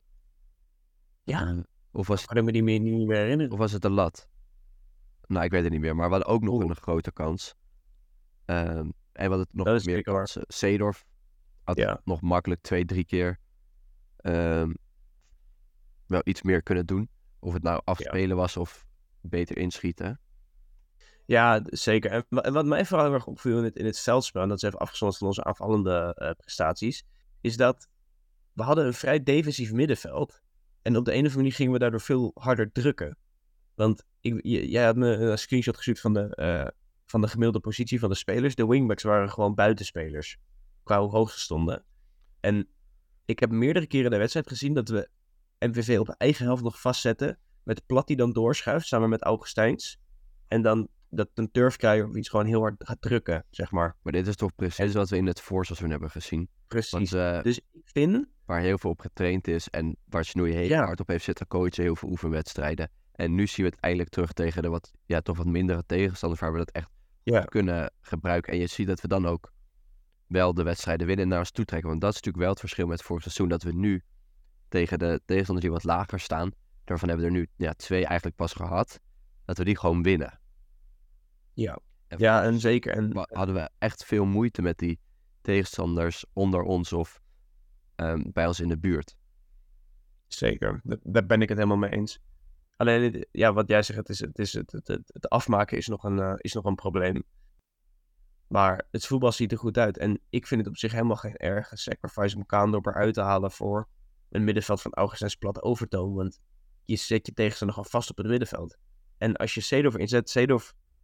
Ja. Uh, of was kan ik me die meer, niet meer herinneren. Of was het de lat? Nou, ik weet het niet meer. Maar we hadden ook nog Oeh. een grote kans. Um, en we hadden nog dat meer kansen. Seedorf had ja. nog makkelijk twee, drie keer... Um, wel iets meer kunnen doen. Of het nou afspelen ja. was of beter inschieten. Ja, zeker. En wat mij vooral heel erg opviel in het, in het veldspel, en dat is even afgezonderd van onze aanvallende uh, prestaties, is dat we hadden een vrij defensief middenveld. En op de ene of andere manier gingen we daardoor veel harder drukken. Want ik, j- jij had me een screenshot gestuurd van de, uh, van de gemiddelde positie van de spelers. De wingbacks waren gewoon buitenspelers. Qua hoe hoog ze stonden. En ik heb meerdere keren de wedstrijd gezien dat we M V V op de eigen helft nog vastzetten. Met Plat die dan doorschuift samen met Augustijns. En dan dat een turfkrijger of iets gewoon heel hard gaat drukken, zeg maar. Maar dit is toch precies wat we in het voorseizoen hebben gezien. Precies. Want, uh, dus ik vind... Waar heel veel op getraind is en waar Snoei heel ja. hard op heeft zitten coachen, heel veel oefenwedstrijden. En nu zien we het eindelijk terug tegen de wat, ja, toch wat mindere tegenstanders waar we dat echt ja. kunnen gebruiken. En je ziet dat we dan ook wel de wedstrijden winnen en naar ons toe trekken. Want dat is natuurlijk wel het verschil met vorig seizoen, dat we nu tegen de tegenstanders die wat lager staan, daarvan hebben we er nu ja, twee eigenlijk pas gehad, dat we die gewoon winnen. Ja, en, ja, en zeker. En hadden we echt veel moeite met die tegenstanders onder ons of um, bij ons in de buurt. Zeker, daar ben ik het helemaal mee eens. Alleen, ja, wat jij zegt, het, is, het, is, het, het, het afmaken is nog, een, uh, is nog een probleem. Maar het voetbal ziet er goed uit. En ik vind het op zich helemaal geen erge sacrifice om Kaandorp eruit te halen voor een middenveld van Augustijns Plat Overtoom. Want je zet je tegenstander gewoon vast op het middenveld. En als je Seedorf inzet, Seedorf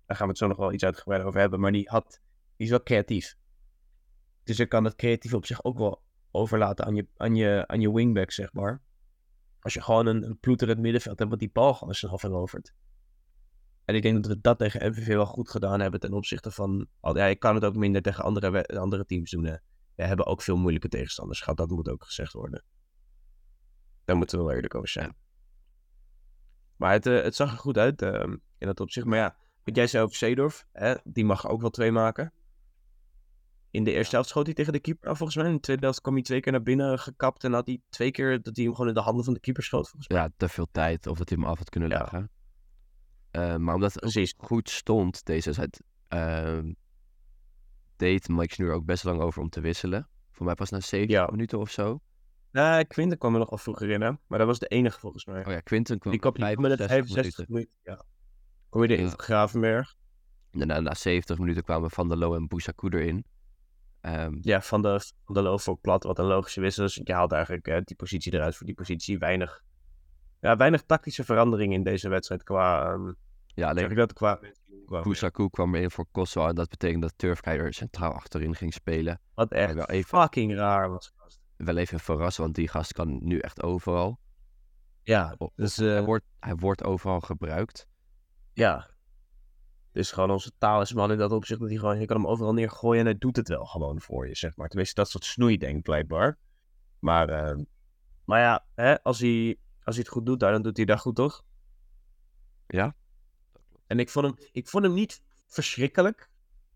daar gaan we het zo nog wel iets uitgebreider over hebben, maar die, had, die is wel creatief. Dus je kan het creatief op zich ook wel overlaten aan je, aan je, aan je wingback, zeg maar. Als je gewoon een, een ploeter in het middenveld hebt, wat die bal gewoon snel verovert. En ik denk dat we dat tegen M V V wel goed gedaan hebben ten opzichte van... Ja, je kan het ook minder tegen andere, andere teams doen. Hè. We hebben ook veel moeilijke tegenstanders gehad, dat moet ook gezegd worden. Daar moeten we wel eerlijk over zijn. Maar het, uh, het zag er goed uit uh, in dat opzicht. Maar ja, wat jij zei over Seedorf, hè, die mag ook wel twee maken. In de eerste helft schoot hij tegen de keeper af, volgens mij. In de tweede helft kwam hij twee keer naar binnen gekapt. En had hij twee keer dat hij hem gewoon in de handen van de keeper schoot, volgens mij. Ja, te veel tijd. Of dat hij hem af had kunnen Ja. leggen. Uh, maar omdat het Precies. ook goed stond, deze wedstrijd, uh, deed Mike Schnur ook best lang over om te wisselen. Voor mij pas na zeventig Ja. minuten of zo. Nee, Quinten kwam er nog wel vroeger in, hè. Maar dat was de enige, volgens mij. Oh ja, Quinten kwam Die kwam vijf- met het zestig vijfenzestig minuten. minuten. Ja. Kom je erin Ja. van Gravenberg. En daarna na zeventig minuten kwamen Van der Loo en Bousakou erin. Um, Ja, van de, van de Loof voor plat, wat een logische wissel is. Je haalt eigenlijk hè, die positie eruit voor die positie. Weinig, ja, weinig tactische verandering in deze wedstrijd qua... Um, ja, zeg alleen ik dat qua... qua Bousakou kwam erin voor Kosovo. En dat betekent dat Turfkei er centraal achterin ging spelen. wat echt wel even- fucking raar was. Wel even verrassen, want die gast kan nu echt overal. Ja, O- dus hij, uh, wordt, hij wordt overal gebruikt. ja. Dus gewoon onze talisman in dat opzicht, dat hij gewoon, je kan hem overal neergooien en hij doet het wel gewoon voor je, zeg maar. Tenminste, dat soort snoei denkt blijkbaar. Maar, uh, maar ja, hè, als, hij, als hij het goed doet daar, dan doet hij dat goed, toch? Ja. En ik vond hem, ik vond hem niet verschrikkelijk.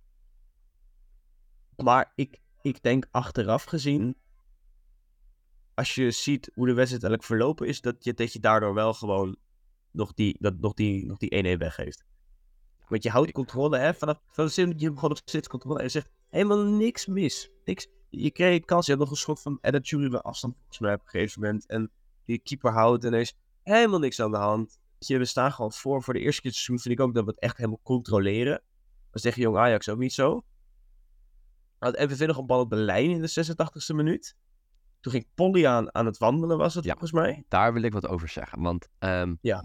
Maar ik, ik denk achteraf gezien, als je ziet hoe de wedstrijd eigenlijk verlopen is, dat je, dat je daardoor wel gewoon nog die, dat, nog die, nog die één-één weggeeft. Want je houdt controle, hè, vanaf, vanaf de zin dat je gewoon op zit controle en je zegt helemaal niks mis. Niks. Je kreeg kans, je had nog een schot van Edda Jury bij afstand volgens mij op een gegeven moment. En die keeper houdt en er is helemaal niks aan de hand. Je, we staan gewoon voor. Voor de eerste keer het seizoen vind ik ook dat we het echt helemaal controleren. Dat was tegen Jong Ajax ook niet zo. Had M V V nog een bal op de lijn in de zesentachtigste minuut. Toen ging Polly aan, aan het wandelen, was het Ja. volgens mij. Daar wil ik wat over zeggen. Want um, Ja.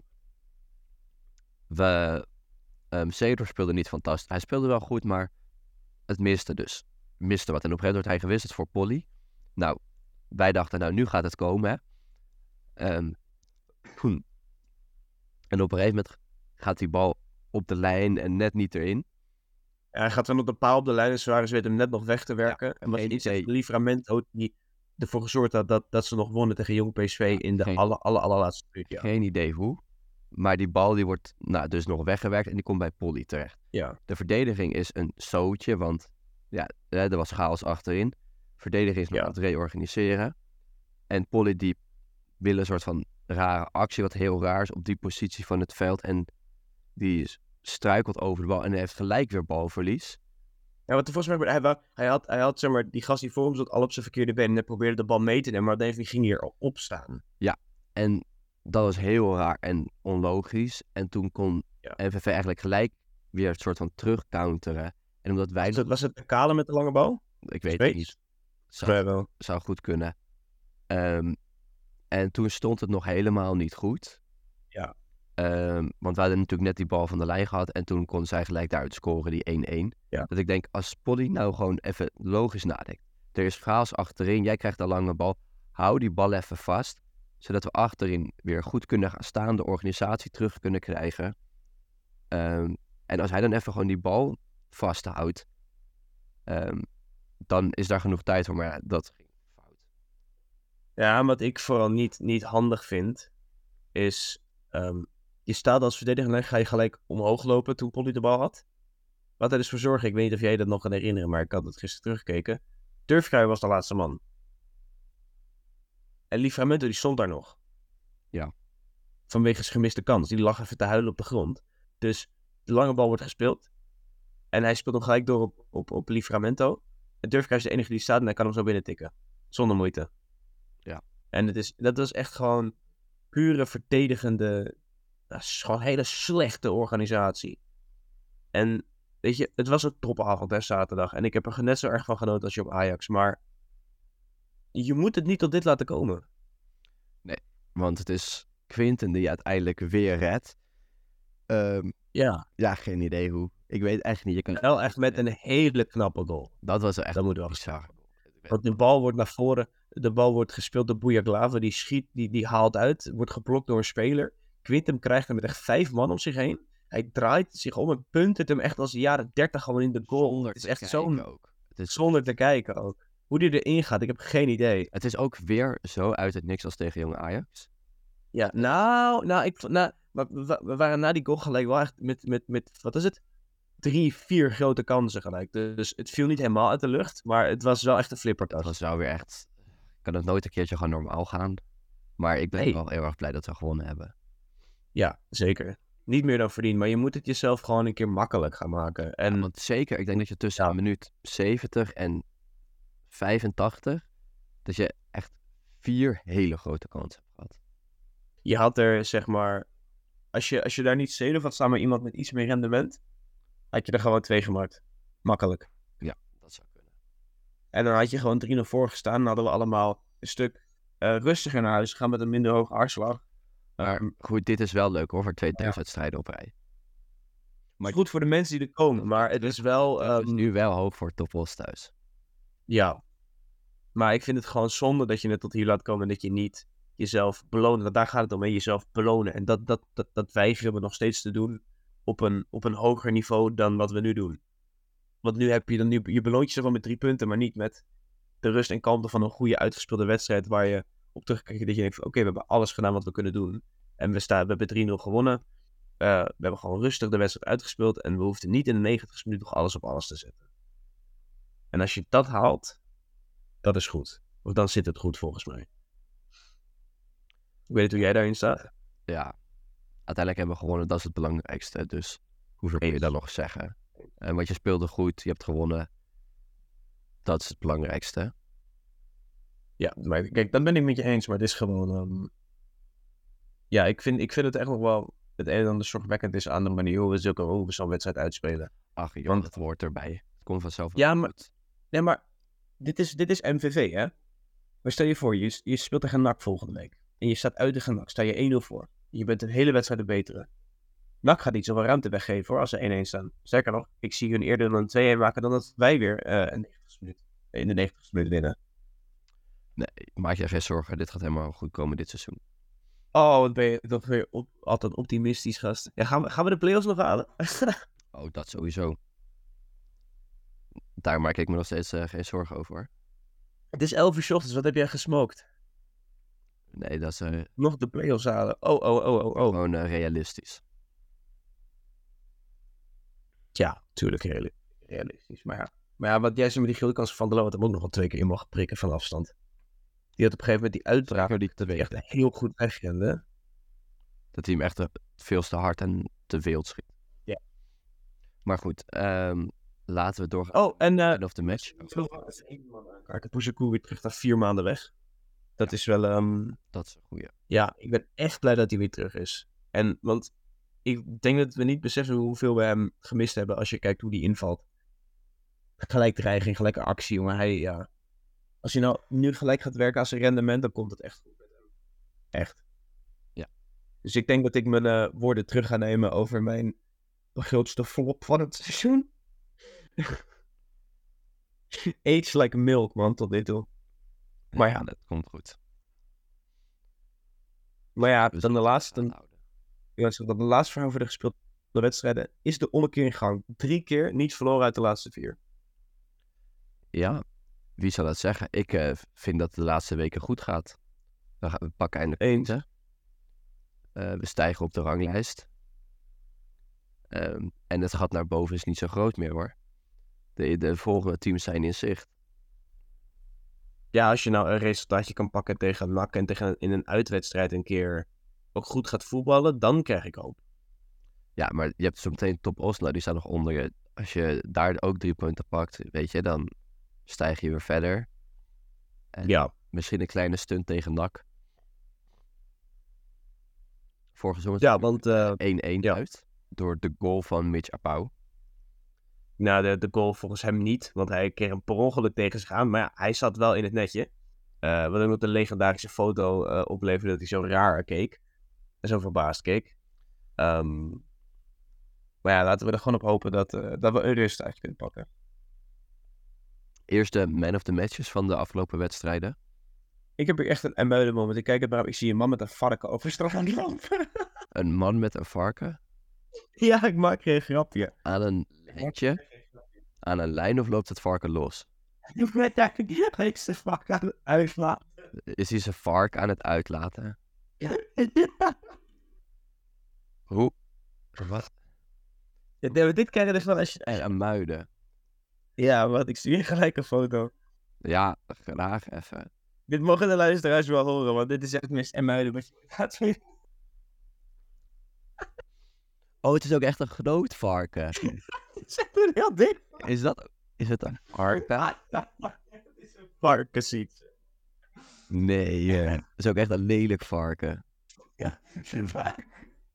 we... Um, Seedorf speelde niet fantastisch. Hij speelde wel goed, maar het miste dus. Miste wat. En op een gegeven moment werd hij gewisseld voor Polly. Nou, wij dachten, nou, nu gaat het komen, hè. Um, hm. En op een gegeven moment gaat die bal op de lijn en net niet erin. Ja, hij gaat dan op de paal op de lijn en Suarez weet hem net nog weg te werken. Ja, en was geen iets idee. echt Livramento die ervoor gezorgd had dat, dat ze nog wonnen tegen Jong P S V in de geen- alle, alle, allerlaatste minuut. Ja. Geen idee hoe. Maar die bal die wordt nou, dus nog weggewerkt en die komt bij Polly terecht. ja. De verdediging is een zootje, want ja, hè, er was chaos achterin. Verdediging is nog Ja. aan het reorganiseren. En Polly die wil een soort van rare actie, wat heel raar is, op die positie van het veld. En die struikelt over de bal en hij heeft gelijk weer balverlies. Ja, want volgens mij, hij, wou- hij had, hij had zeg maar, die gast die voor hem zat al op zijn verkeerde been. En hij probeerde de bal mee te nemen, maar dan ging hij hier opstaan. En dat was heel raar en onlogisch. En toen kon Ja. M V V eigenlijk gelijk weer het soort van terugcounteren. En omdat wij... Was het, was het de Kale met de lange bal? Ik weet het Zweeds? niet. Volgens mij Zou, wel. zou goed kunnen. Ehm, en toen stond het nog helemaal niet goed. Ja. Ehm, want we hadden natuurlijk net die bal van de lijn gehad. En toen konden zij gelijk daaruit scoren, die één-één. Ja. Dat ik denk, als Polly nou gewoon even logisch nadenkt. Er is chaos achterin, jij krijgt de lange bal. Hou die bal even vast. Zodat we achterin weer goed kunnen gaan staan. De organisatie terug kunnen krijgen. Ehm, en als hij dan even gewoon die bal vasthoudt. Um, dan is daar genoeg tijd voor. Maar ja, dat ging fout. Ja, en wat ik vooral niet, niet handig vind, is... Um, je staat als verdediger en dan ga je gelijk omhoog lopen toen Polly de bal had. Wat er dus voor zorgen, ik weet niet of jij dat nog kan herinneren, maar ik had het gisteren teruggekeken. Turfkruij was de laatste man. En Livramento die stond daar nog. Ja. Vanwege zijn gemiste kans. Die lag even te huilen op de grond. Dus de lange bal wordt gespeeld. En hij speelt hem gelijk door op, op, op Livramento. En Turfkruij is de enige die staat en hij kan hem zo binnen tikken. Zonder moeite. Ja. En het is, dat was echt gewoon pure verdedigende... Dat is gewoon een hele slechte organisatie. En weet je, het was een topavond hè, zaterdag. En ik heb er net zo erg van genoten als je op Ajax. Maar je moet het niet tot dit laten komen. Want het is Quinten die uiteindelijk weer redt. Um, Ja. ja, geen idee hoe. Ik weet echt niet. Je kan... Wel echt met een hele knappe goal. Dat was echt Dat moet wel bizar. Want de bal wordt naar voren. De bal wordt gespeeld door Bouyaglava. Die schiet, die, die haalt uit. Wordt geblokt door een speler. Quintum krijgt hem met echt vijf man om zich heen. Hij draait zich om en punt het hem echt als de jaren dertig gewoon in de goal. Zonder Het is te echt kijken zo'n... ook. Het is, Zonder te kijken ook. Hoe die erin gaat, ik heb geen idee. het is ook weer zo uit het niks als tegen jonge Ajax. Ja, nou, nou, ik, nou maar we, we waren na die goal gelijk wel echt met, met, met, wat is het? Drie, vier grote kansen gelijk. Dus het viel niet helemaal uit de lucht, maar het was wel echt een Dat flippertas. was wel weer echt... Kan het nooit een keertje gewoon normaal gaan. Maar ik ben Nee. wel heel erg blij dat we gewonnen hebben. Ja, zeker. Niet meer dan verdiend, maar je moet het jezelf gewoon een keer makkelijk gaan maken. En Ja, want zeker, ik denk dat je tussen Ja. minuut zeventig en vijfentachtig... dat je echt vier hele grote kansen hebt gehad. je had er, zeg maar, als je, als je daar niet Seedorf had staan, maar iemand met iets meer rendement, had je er gewoon twee gemaakt. Makkelijk. Dat zou kunnen. En dan had je gewoon drie nul voor gestaan. Dan hadden we allemaal een stuk eh, rustiger naar huis gegaan met een minder hoge hartslag. Maar Ehm, goed, dit is wel leuk hoor, voor twee Ja. thuiswedstrijden op rij. het is goed voor de mensen die er komen, maar het is wel... Het is ehm, nu wel hoog voor Topos thuis. Ja. Maar ik vind het gewoon zonde dat je het tot hier laat komen en dat je niet jezelf beloont. Want daar gaat het om, hè, jezelf belonen. En dat, dat, dat, dat weigeren we nog steeds te doen op een, op een hoger niveau dan wat we nu doen. Want nu heb je dan, nu, je beloont jezelf wel met drie punten, maar niet met de rust en kalmte van een goede uitgespeelde wedstrijd waar je op terugkijkt dat je denkt van oké, we hebben alles gedaan wat we kunnen doen. En we, staan, we hebben drie nul gewonnen. Uh, we hebben gewoon rustig de wedstrijd uitgespeeld en we hoefden niet in de negentigste minuut nog alles op alles te zetten. En als je dat haalt, dat is goed. Of dan zit het goed volgens mij. Ik weet niet hoe jij daarin staat. Ja, uiteindelijk hebben we gewonnen, dat is het belangrijkste. Dus hoeveel kun je Eens. dan nog zeggen? En wat je speelde goed, je hebt gewonnen. Dat is het belangrijkste. Ja, maar kijk, dan ben ik met je eens, maar het is gewoon... Um... Ja, ik vind, ik vind het echt nog wel het een en ander zorgwekkend is aan de manier hoe we, zulke, hoe we zo'n wedstrijd uitspelen. Ach joh, Want- het hoort erbij. Het komt vanzelf. Ja, wel maar- goed. Nee, maar dit is, dit is M V V, hè? Maar stel je voor, je, je speelt tegen N A C volgende week. En je staat uit tegen N A C, sta je één nul voor. Je bent een hele wedstrijd de betere. N A C gaat niet zoveel ruimte weggeven hoor, als ze één een staan. Sterker nog, ik zie hun eerder dan een twee een maken dan dat wij weer uh, een negentigste minuut, in de negentigste minuut winnen. Nee, maak je geen zorgen. Dit gaat helemaal goed komen dit seizoen. Oh, wat ben je toch weer op, altijd optimistisch, gast. Ja, gaan we, gaan we de play-offs nog halen? Oh, dat sowieso. Daar maak ik me nog steeds uh, geen zorgen over hoor. Het is elf uur 's ochtends, wat heb jij gesmokt? Nee, dat is uh, Nog de play-offs halen. Oh, oh, oh, oh, oh. gewoon uh, realistisch. Ja, tuurlijk reali- realistisch. Maar ja. maar ja, wat jij zei met die gilde kans van de Loo had hem ook nog wel twee keer in mogen prikken van afstand. Die had op een gegeven moment die uitbraak Zeker die dat hij twee. echt heel goed wegrende. Dat hij hem echt uh, veel te hard en te wild schiet. Ja. Maar goed, um, laten we doorgaan. Oh, en... Uh, of the match. Kaarten Poesekoe weer terug naar vier maanden weg. Dat is wel... Um, dat is een goeie. Ja, ik ben echt blij dat hij weer terug is. En, want ik denk dat we niet beseffen hoeveel we hem gemist hebben als je kijkt hoe die invalt. Gelijk dreiging, gelijke actie, jongen. Hij, ja... Als je nou nu gelijk gaat werken aan zijn rendement, dan komt het echt goed met hem. Echt. Ja. Dus ik denk dat ik mijn uh, woorden terug ga nemen over mijn grootste flop van het seizoen. Age like milk, man, tot dit toe. Maar ja. Dat komt goed. Maar ja, Dus dan de laatste... Dan, aanhouden. ja, dan de laatste verhaal voor de gespeelde wedstrijden is de ommekeer in gang. Drie keer niet verloren uit de laatste vier. Ja, wie zal dat zeggen? Ik uh, vind dat het de laatste weken goed gaat. We, gaan, we pakken eindelijk Eens. punten. Uh, we stijgen op de ranglijst. Um, en het gat naar boven is niet zo groot meer hoor. De, de volgende teams zijn in zicht. Ja, als je nou een resultaatje kan pakken tegen N A C en tegen in een uitwedstrijd een keer ook goed gaat voetballen, dan krijg ik hoop. Ja, maar je hebt zo meteen Top Oslo, die staat nog onder je. Als je daar ook drie punten pakt, weet je, dan stijg je weer verder. En Ja. misschien een kleine stunt tegen N A C. Vorige seizoen Ja, want uh, één-één ja. uit. Door de goal van Mitch Apau. Nou, de, de goal volgens hem niet, want hij kreeg hem per ongeluk tegen zich aan. Maar ja, hij zat wel in het netje. Uh, wat ook nog de legendarische foto uh, opleverde dat hij zo raar keek. En zo verbaasd keek. Um, Maar ja, laten we er gewoon op hopen dat, uh, dat we een rusttijdje kunnen pakken. Eerst de man of the matches van de afgelopen wedstrijden. Ik heb hier echt een embedded moment. Ik kijk het maar, ik zie een man met een varken over straat lopen. Een man met een varken? Ja, ik maak geen grapje. Aan een lijntje? Aan een lijn of loopt het varken los? Ik ben eigenlijk niet zijn vark aan het uitlaten. Is hij zijn vark aan het uitlaten? Ja. Hoe? Wat? Ja, nee, maar dit krijg je dus wel als je... En een muiden. Ja, wat? Ik stuur je gelijk een foto. Ja, graag even. Dit mogen de luisteraars wel horen, want dit is echt het meest emmuiden wat je gaat zien. Oh, het is ook echt een groot varken. Het is echt een heel dik. Is dat... Is het een varken? Het is een varkensiet. Nee, uh, het is ook echt een lelijk varken. Ja, zijn buik.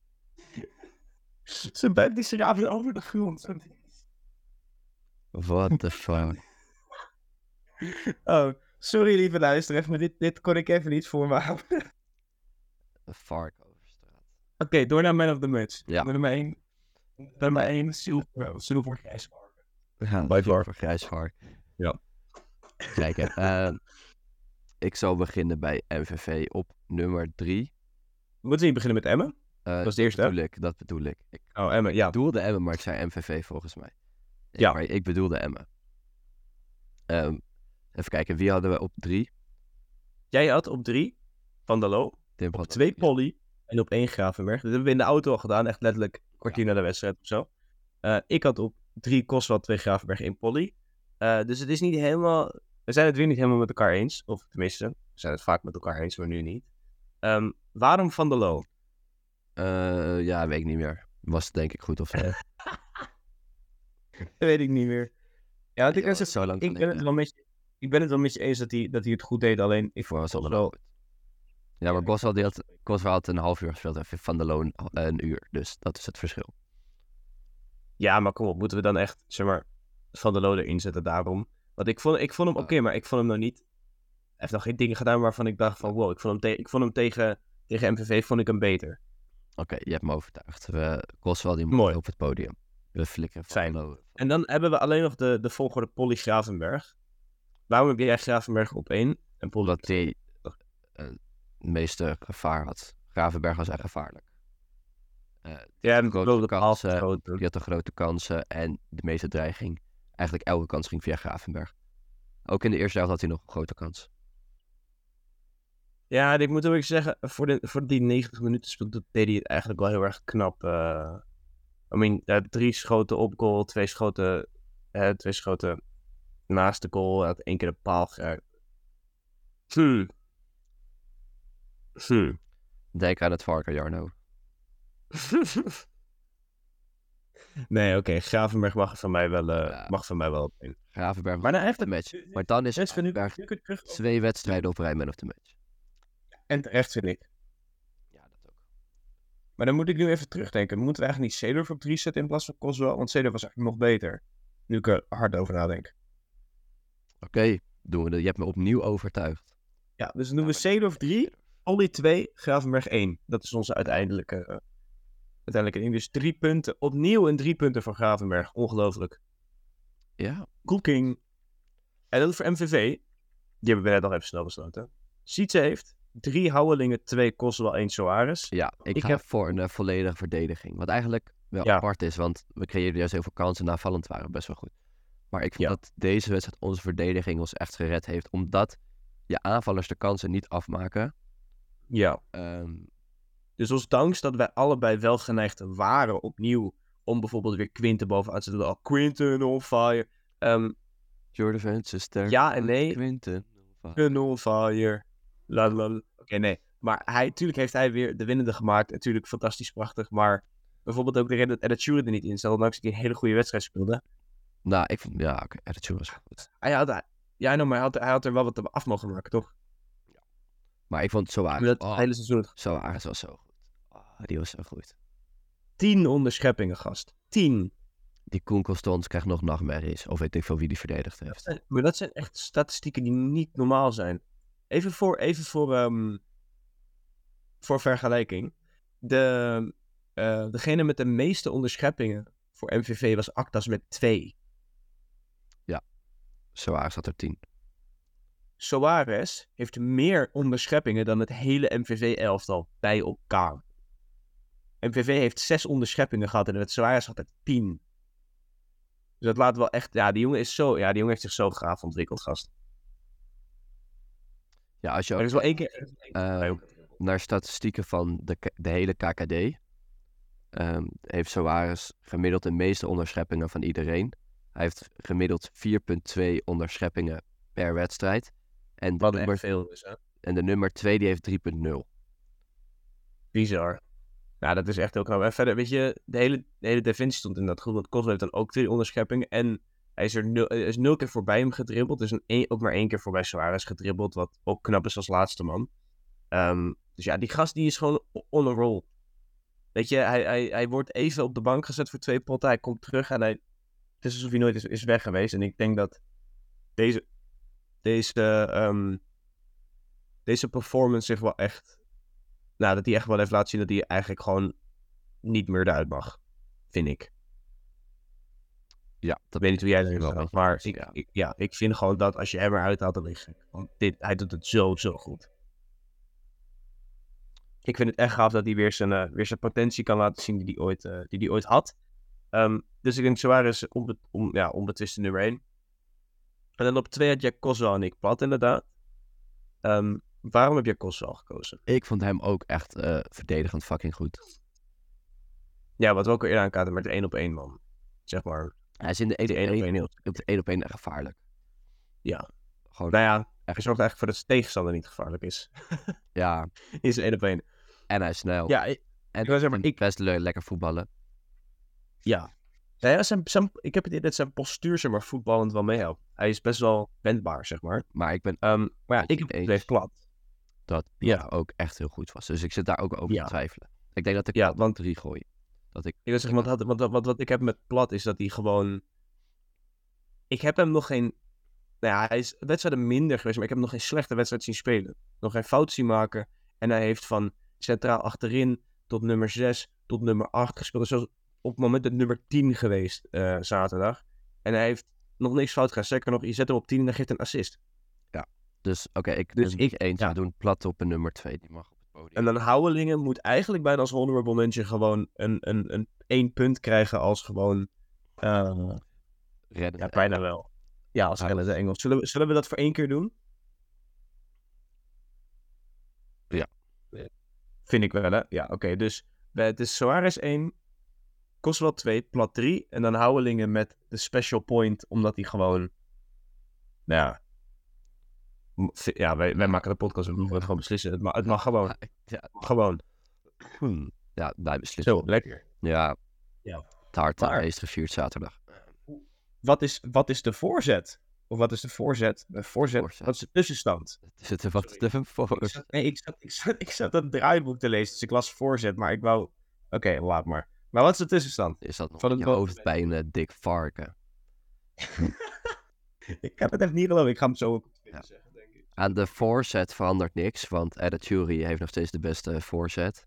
Zijn buik die schrapt over de grond. What the fuck? Oh, sorry lieve luisteraars, maar dit, dit kon ik even niet voor me houden. Een vark over straat. Oké, okay, door naar Man of the Match. Ja. Nummer één. Nummer één, zilver, zilver grijs varken. Ja, By far. voor grijs vark. Ja. Kijk, uh, ik zal beginnen bij M V V op nummer drie. Moeten we niet beginnen met Emmen? Uh, dat is de eerste, dat bedoel ik, dat bedoel ik. Ik oh, Emmen, ja. bedoelde Emmen, maar ik zei M V V volgens mij. Nee, ja. Maar ik bedoelde Emmen. Um, even kijken, wie hadden we op drie? Jij had op drie Van der Loo, Tim op twee Polly en op één Gravenberg. Dat hebben we in de auto al gedaan, echt letterlijk een kwartier ja. na de wedstrijd of zo. Uh, ik had op drie Koswald, twee Gravenberg, één Polly. Uh, dus het is niet helemaal... We zijn het weer niet helemaal met elkaar eens. Of tenminste, we zijn het vaak met elkaar eens, maar nu niet. Um, waarom Van der Loo? Uh, ja, weet ik niet meer. Was het denk ik goed of niet? Dat weet ik niet meer. Ja, want ik, ja, het zo lang ik, ben het wel met je, ik ben het wel met je eens dat hij, dat hij het goed deed, alleen ik vond het wel... Ja, maar Koswald had, Koswald had een half uur gespeeld en Van der Loo een, een uur. Dus dat is het verschil. Ja, maar kom op, moeten we dan echt, zeg maar, Van der Loo erin zetten daarom? Want ik vond, ik vond hem oké, okay, maar ik vond hem nog niet... Hij heeft nog geen dingen gedaan waarvan ik dacht van, wow, ik vond hem, te, ik vond hem tegen, tegen M V V vond ik hem beter. Oké, okay, je hebt me overtuigd. We Koswald die Mooi op het podium. We flikken Van der Loo. En dan hebben we alleen nog de, de volgorde Polly Gravenberg. Waarom heb jij Gravenberg op één en Polly? Omdat hij uh, het meeste gevaar had. Gravenberg was echt gevaarlijk. Uh, ja, de grote kansen, grote. Die had de grote kansen en de meeste dreiging. Eigenlijk elke kans ging via Gravenberg. Ook in de eerste helft had hij nog een grote kans. Ja, ik moet ook zeggen, voor, de, voor die negentig minuten speelde, deed hij het eigenlijk wel heel erg knap. Uh, I mean, uh, drie schoten op goal, twee schoten, uh, twee schoten naast de goal. Hij had één keer de paal geraakt. Hmm. Hmm. Denk aan het varken, Jarno. Nee, oké. Okay. Gravenberg mag van mij wel, uh, ja. mag van mij wel op één. Gravenberg maar dan heeft de match. Maar dan is Gravenberg twee wedstrijden op rij man of the match. En terecht vind ik. Ja, dat ook. Maar dan moet ik nu even terugdenken. Moeten we eigenlijk niet Seedorf op drie zetten in plaats van Koswald? Want Seedorf was eigenlijk nog beter. Nu ik er hard over nadenk. Oké, okay, doen we dat. Je hebt me opnieuw overtuigd. Ja, dus dan doen we Seedorf drie, Olly twee, Gravenberg één. Dat is onze uiteindelijke... Uh, uiteindelijke ding. Dus drie punten. Opnieuw een drie punten voor Gravenberg. Ongelooflijk. Ja. Cooking. En dat voor M V V. Die hebben we net nog even snel besloten. Sietse heeft drie Houwelingen, twee Koswald, één Soares. Ja, ik, ik ga heb... voor een uh, volledige verdediging. Wat eigenlijk wel ja. apart is, want we creëerden juist heel veel kansen en aanvallend waren best wel goed. Maar ik vond ja. dat deze wedstrijd onze verdediging ons echt gered heeft, omdat je aanvallers de kansen niet afmaken. Ja. Um, dus ondanks dat wij allebei wel geneigd waren opnieuw om bijvoorbeeld weer Quinten bovenaan te zetten. Oh, Quinten on fire. Um, Jordan Venster. Ja en nee. Quinten on fire. On fire. Oké, okay, nee. Maar hij, natuurlijk heeft hij weer de winnende gemaakt. Natuurlijk fantastisch prachtig. Maar bijvoorbeeld ook de reden dat Attitude er niet in stelde. Ondanks dat hij een hele goede wedstrijd speelde. Nou, ik vond... Ja, oké. Okay, Attitude was goed. Hij had, ja, nou, maar hij had, hij had er wel wat af mogen maken, toch? Ja. Maar ik vond Soares... Het oh, hele seizoen... Soares was zo goed. Oh, die was zo goed. Tien onderscheppingen, gast. Tien. Die Koen Constans krijgt nog nachtmerries. Of weet ik veel wie die verdedigd heeft. Dat zijn, maar dat zijn echt statistieken die niet normaal zijn. Even voor, even voor, um, voor vergelijking. De, uh, degene met de meeste onderscheppingen voor M V V was Actas met twee. Soares had er tien. Soares heeft meer onderscheppingen dan het hele M V V-elftal bij elkaar. M V V heeft zes onderscheppingen gehad en het Soares had er tien. Dus dat laat wel echt... Ja, die jongen is zo... Ja, die jongen heeft zich zo gaaf ontwikkeld, gast. Ja, als je Er ook is wel één keer... uh, naar statistieken van de, K- de hele K K D... Um, heeft Soares gemiddeld de meeste onderscheppingen van iedereen. Hij heeft gemiddeld vier komma twee onderscheppingen per wedstrijd. En de, Wat nummer, echt veel is, hè? en de nummer twee die heeft drie komma nul. Bizar. Nou, dat is echt heel knap. En verder, weet je, de hele, de hele defensie stond in dat groep. Want Kosovo heeft dan ook twee onderscheppingen. En hij is er nul, hij is nul keer voorbij hem gedribbeld. Dus een, een, ook maar één keer voorbij Soares gedribbeld. Wat ook knap is als laatste man. Um, dus ja, die gast die is gewoon on a roll. Weet je, hij, hij, hij wordt even op de bank gezet voor twee potten. Hij komt terug en hij... Het is alsof hij nooit is, is weg geweest. En ik denk dat deze... Deze... Um, deze performance zich wel echt... Nou, dat hij echt wel heeft laten zien dat hij eigenlijk gewoon niet meer eruit mag. Vind ik. Ja, dat Ik weet niet hoe jij wel erin met staat. je Maar eens, ik, ja. ik, ja, ik vind gewoon dat als je hem eruit haalt, dan is het gek. Want dit, hij doet het zo, zo goed. Ik vind het echt gaaf dat hij weer zijn, uh, weer zijn potentie kan laten zien die hij ooit, uh, die die ooit had. Um, dus ik denk Soares onbe, on, ja, onbetwiste nummer één. En dan op twee had jij Kosovo en ik plat inderdaad. Um, waarom heb jij Kosovo gekozen? Ik vond hem ook echt uh, verdedigend fucking goed. Ja, wat we ook al eerder aankaarten met de één op één man. Zeg maar. Hij is in de één op één op de één op één echt gevaarlijk. Ja. Gewoon nou ja, hij zorgt eigenlijk voor dat zijn tegenstander niet gevaarlijk is. Ja. In zijn één op één. En hij is snel. Ja, ik, en ik, zeg maar, ik best le- lekker voetballen. Ja. ja zijn, zijn, ik heb het idee dat zijn postuur zeg maar, voetballend wel meehelpt. Hij is best wel wendbaar, zeg maar. Maar ik ben um, maar ja, ik heb het even plat. Dat ja. ook echt heel goed was. Dus ik zit daar ook over ja. te twijfelen. Ik denk dat ik ja, want drie gooi. Dat ik... ik zeg, want, wat, wat, wat, wat ik heb met plat is dat hij gewoon... Ik heb hem nog geen... Nou ja, hij is wedstrijden minder geweest, maar ik heb hem nog geen slechte wedstrijd zien spelen. Nog geen fout zien maken. En hij heeft van centraal achterin tot nummer zes tot nummer acht gespeeld. Dus op het moment het nummer tien geweest uh, zaterdag. En hij heeft nog niks fout gedaan. Zeker nog, je zet hem op tien en dan geeft hij een assist. Ja, dus oké, okay, ik dus ben het eens. Ja. We doen plat op een nummer twee, die mag op het podium. En dan Houwelingen moet eigenlijk bijna als honorable mention gewoon een, een, een één punt krijgen als gewoon... Uh, Redden. Ja, bijna wel. Ja, als reddende Engels. Zullen we, zullen we dat voor één keer doen? Ja. Vind ik wel, hè? Ja, oké. Okay, dus het is Soares één, Kosovo twee, plat drie. En dan Houwelingen met de special point, omdat hij gewoon... Nou ja... Ja, wij, wij maken de podcast, we moeten het gewoon beslissen. Het mag, het mag gewoon. Ja. Gewoon. Hmm. Ja, wij beslissen. Zo, lekker. Ja. Ja. Taart is gevierd zaterdag. Wat is, wat is de voorzet? Of wat is de voorzet? De voorzet, voorzet. Wat is de tussenstand? Is het, wat is de voorzet? Ik zat, nee, ik zat, ik, zat, ik zat het draaiboek te lezen, dus ik las voorzet, maar ik wou... Oké, okay, laat maar. Maar wat is de tussenstand? Is dat nog van je hoofd bij een uh, dik varken? Ik heb het echt niet geloven. Ik ga hem zo ook ja. zeggen, denk ik. Aan de voorzet verandert niks, want Edith Jury heeft nog steeds de beste voorzet.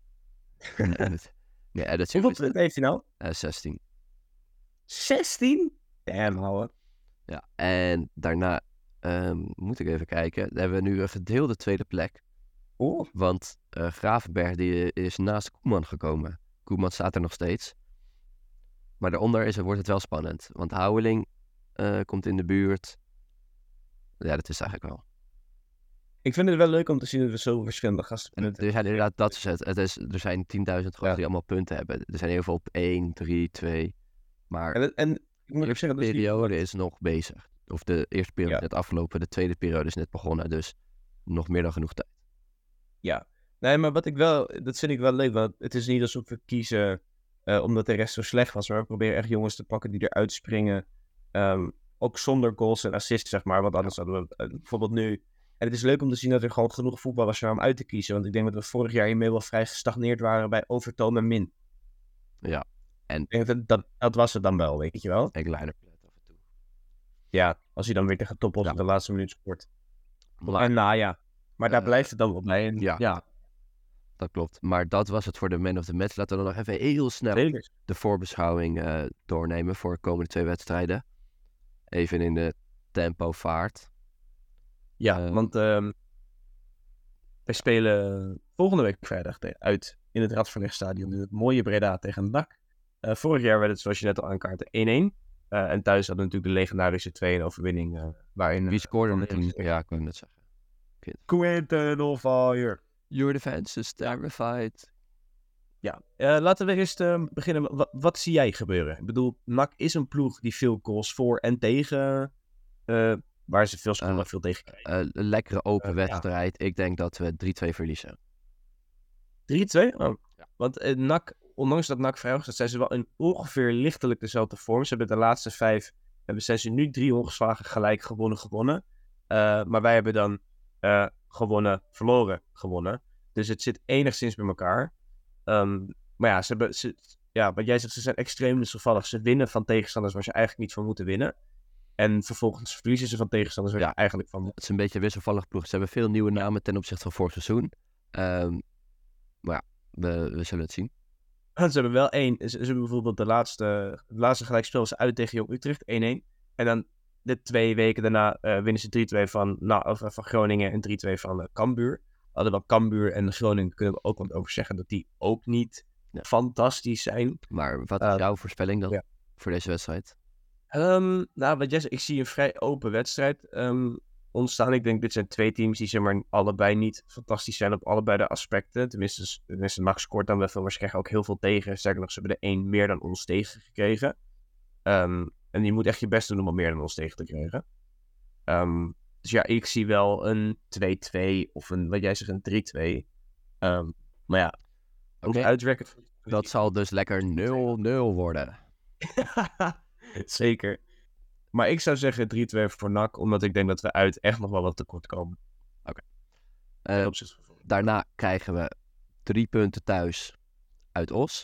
nee, Edith Hoeveel punten heeft hij nou? Uh, zestien. zestien? Damn, ouwe. Ja, en daarna um, moet ik even kijken. Dan hebben we nu een gedeelde tweede plek. Oh. Want uh, Gravenberg die is naast Koeman gekomen. Koeman staat er nog steeds. Maar daaronder is, wordt het wel spannend. Want Houweling uh, komt in de buurt. Ja, dat is eigenlijk wel. Ik vind het wel leuk om te zien dat we zo verschillende gasten kunnen. Er zijn inderdaad, dat is het. het is, er zijn tienduizend gasten ja. die allemaal punten hebben. Er zijn heel veel op één, drie, twee. Maar en, en ik moet de eerste zeggen, periode is, is nog bezig. Of de eerste periode ja. is net afgelopen. De tweede periode is net begonnen. Dus nog meer dan genoeg tijd. Ja. Nee, maar wat ik wel... Dat vind ik wel leuk. Want het is niet alsof we kiezen... Uh, omdat de rest zo slecht was. Maar we proberen echt jongens te pakken die eruit springen. Um, ook zonder goals en assists, zeg maar. Want anders ja. hadden we uh, bijvoorbeeld nu... En het is leuk om te zien dat er gewoon genoeg voetballers zijn om uit te kiezen. Want ik denk dat we vorig jaar hiermee wel vrij gestagneerd waren bij Overtoom en Min. Ja. En ik denk dat, dat, dat was het dan wel, weet je wel. En kleiner plet af en toe. Ja, als hij dan weer tegen Toppos ja. de laatste minuut scoort. Maar, en nou ja, maar daar uh, blijft het dan wel bij. En, ja. ja. dat klopt. Maar dat was het voor de man of the match. Laten we dan nog even heel snel Zeker. de voorbeschouwing uh, doornemen voor de komende twee wedstrijden. Even in de tempo vaart. Ja, uh, want uh, wij spelen volgende week vrijdag uit in het Radverlegstadion in het mooie Breda tegen N A C. Uh, vorig jaar werd het, zoals je net al aankaartte, één-één. Uh, en thuis hadden we natuurlijk de legendarische twee-een overwinning. Uh, waarin, Wie scoorde uh, er toen? Ja, ik kon het zeggen. Quinten of Fire. Your defense is terrified. Ja, uh, laten we eerst uh, beginnen. Wat, wat zie jij gebeuren? Ik bedoel, N A C is een ploeg die veel goals voor en tegen... Uh, waar ze veel scoren, uh, veel tegen krijgen. Uh, een lekkere open uh, wedstrijd. Ja. Ik denk dat we drie-twee verliezen. drie-twee? Oh. Ja. Want uh, N A C, ondanks dat N A C vrijdag staat, zijn ze wel in ongeveer lichtelijk dezelfde vorm. Ze hebben de laatste vijf, hebben, zijn ze nu drie ongeslagen gelijk gewonnen, gewonnen. Uh, maar wij hebben dan uh, gewonnen, verloren, gewonnen. Dus het zit enigszins bij elkaar. Um, maar ja, ze hebben, ze, ja, wat jij zegt, ze zijn extreem wisselvallig. Ze winnen van tegenstanders waar ze eigenlijk niet van moeten winnen. En vervolgens verliezen ze van tegenstanders waar ja, ze eigenlijk van moeten. Het is een beetje een wisselvallig ploeg. Ze hebben veel nieuwe namen ten opzichte van vorig seizoen. Um, maar ja, we, we zullen het zien. Ze hebben wel één. Ze, ze hebben bijvoorbeeld de laatste, de laatste gelijkspel was uit tegen Jong Utrecht, één-één. En dan de twee weken daarna uh, winnen ze drie-twee van, nou, of, van Groningen en drie-twee van uh, Cambuur. Hadden wel Cambuur en Groningen kunnen we ook wat over zeggen dat die ook niet ja. fantastisch zijn. Maar wat is uh, jouw voorspelling dan ja. voor deze wedstrijd? Um, nou, wat jij zegt, ik zie een vrij open wedstrijd um, ontstaan. Ik denk, dit zijn twee teams die zeg maar allebei niet fantastisch zijn op allebei de aspecten. Tenminste, tenminste N A C scoort dan wel veel, maar ze krijgen ook heel veel tegen. Sterker nog, ze hebben er één meer dan ons tegen gekregen. Um, en je moet echt je best doen om al meer dan ons tegen te krijgen. Um, dus ja, ik zie wel een twee-twee of een, wat jij zegt, een drie-twee. Um, maar ja, okay. uitwerken. Dat zal dus lekker nul-nul worden. Zeker. Maar ik zou zeggen drie-twee voor N A C, omdat ik denk dat we uit echt nog wel wat tekort komen. Oké. Okay. Uh, daarna krijgen we drie punten thuis uit Os.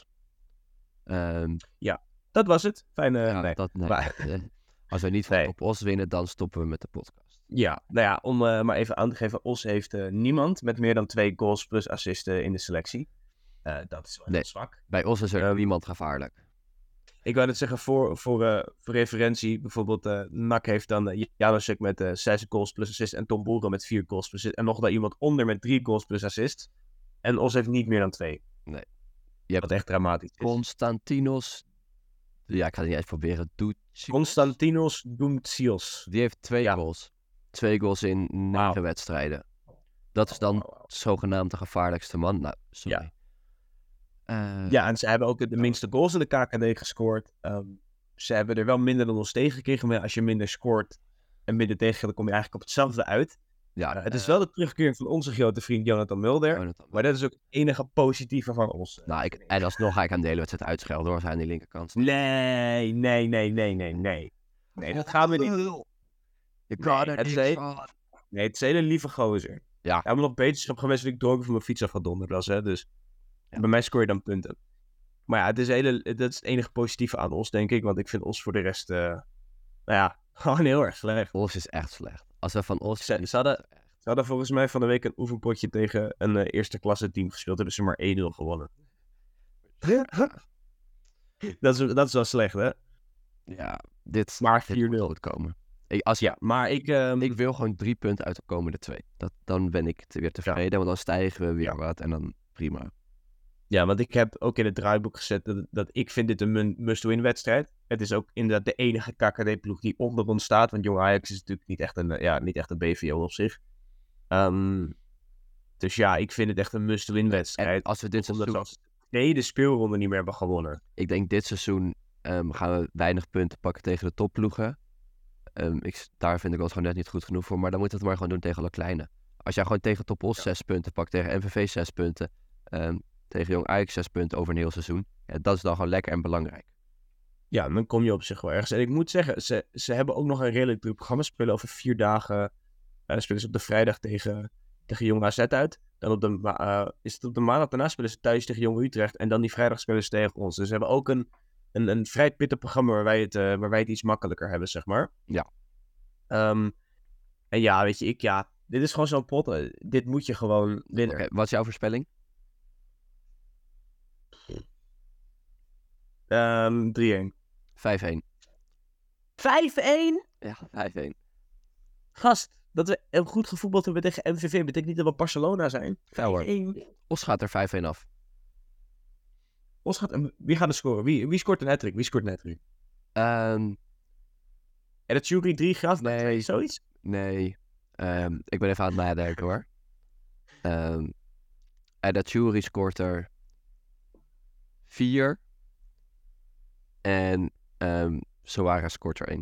Um, ja, dat was het. Fijne... Ja, nee. Dat, nee. Maar... Als we niet van nee. op Os winnen, dan stoppen we met de podcast. Ja, nou ja, om uh, maar even aan te geven. Os heeft uh, niemand met meer dan twee goals plus assisten in de selectie. Uh, dat is wel nee. heel zwak. Bij Os is er um, niemand gevaarlijk. Ik wou net zeggen, voor, voor, uh, voor referentie, bijvoorbeeld uh, N A C heeft dan uh, Janusek met uh, zes goals plus assist en Tom Boeren met vier goals plus assist. En nog daar iemand onder met drie goals plus assist. En Os heeft niet meer dan twee. Nee. Je hebt wat echt dramatisch is. Constantinos, ja, ik ga het niet eens proberen. Doutsios. Constantinos Doutsios. Die heeft twee ja. goals. Twee goals in negen wow. wedstrijden. Dat is dan wow, wow. zogenaamd de gevaarlijkste man. Nou, sorry. Ja. Uh, ja, en ze hebben ook de minste goals in de K K D gescoord. Um, ze hebben er wel minder dan ons tegen gekregen. Maar als je minder scoort en minder tegen, dan kom je eigenlijk op hetzelfde uit. Ja, uh, het is wel de terugkeer van onze grote vriend Jonathan Mulder. Jonathan. Maar dat is ook het enige positieve van ons. Nou, ik, en alsnog ga ik hem de hele wedstrijd uitschelden hoor, aan die linkerkant. Nee, nee, nee, nee, nee, nee. Nee, dat gaan we niet. Je kan er niks he- van. Nee, het is een hele lieve gozer. Ja. Hij heeft nog beterschap geweest dat ik dronken van mijn fiets af gedonderd was, hè. Dus ja. Bij mij scoor je dan punten. Maar ja, het is, hele, dat is het enige positieve aan ons, denk ik. Want ik vind ons voor de rest, uh, nou ja, gewoon heel erg slecht. Os is echt slecht. Als we van Os... Ze, ze, hadden, ze hadden volgens mij van de week een oefenpotje tegen een uh, eerste klasse team gespeeld. Hebben ze maar één-nul gewonnen. dat, is, dat is wel slecht, hè? Ja, dit, maar vier nul moet komen. Ik, als, ja, maar ik... Um... Ik wil gewoon drie punten uit de komende twee. Dat, dan ben ik te, weer tevreden, ja. Want dan stijgen we weer ja. wat en dan prima. Ja, want ik heb ook in het draaiboek gezet dat, dat ik vind dit een must-win wedstrijd. Het is ook inderdaad de enige K K D-ploeg die onder ons staat. Want Jong Ajax is natuurlijk niet echt een, ja, niet echt een B V O op zich. Um, dus ja, ik vind het echt een must-win wedstrijd. En als we dit Omdat seizoen... we als tweede speelronde niet meer hebben gewonnen. Ik denk dit seizoen um, gaan we weinig punten pakken tegen de topploegen. Um, ik, daar vind ik ons gewoon net niet goed genoeg voor. Maar dan moet je het maar gewoon doen tegen alle kleine. Als jij gewoon tegen Top Os ja. zes punten pakt, tegen M V V zes punten... Um, tegen Jong Ajax zes punten over een heel seizoen. Ja, dat is dan gewoon lekker en belangrijk. Ja, dan kom je op zich wel ergens. En ik moet zeggen, ze, ze hebben ook nog een redelijk druk programma. Ze spelen over vier dagen. Uh, spelen ze op de vrijdag tegen, tegen Jong A Z uit. Dan op de, uh, is het op de maandag daarna spelen ze thuis tegen Jong Utrecht. En dan die vrijdag spelen ze tegen ons. Dus ze hebben ook een, een, een vrij pittig programma waar wij, het, uh, waar wij het iets makkelijker hebben, zeg maar. Ja. Um, en ja, weet je, ik ja... Dit is gewoon zo'n pot. Uh, dit moet je gewoon winnen. Okay, wat is jouw voorspelling? Um, drie-een. vijf-een. vijf-een? Ja, vijf-een. Gast, dat we een goed gevoetbald hebben tegen M V V betekent niet dat we Barcelona zijn. Ja hoor. vijf-een. Os gaat er vijf-een af. Os gaat, wie gaat er scoren? Wie, wie scoort een hat-trick? Wie scoort een hat-trick? Um, En dat Jury drie Graaf Nee. zoiets? nee. Um, ik ben even aan het nadenken hoor. Um, en dat Jury scoort er vier. En um, Suarez scoort er één.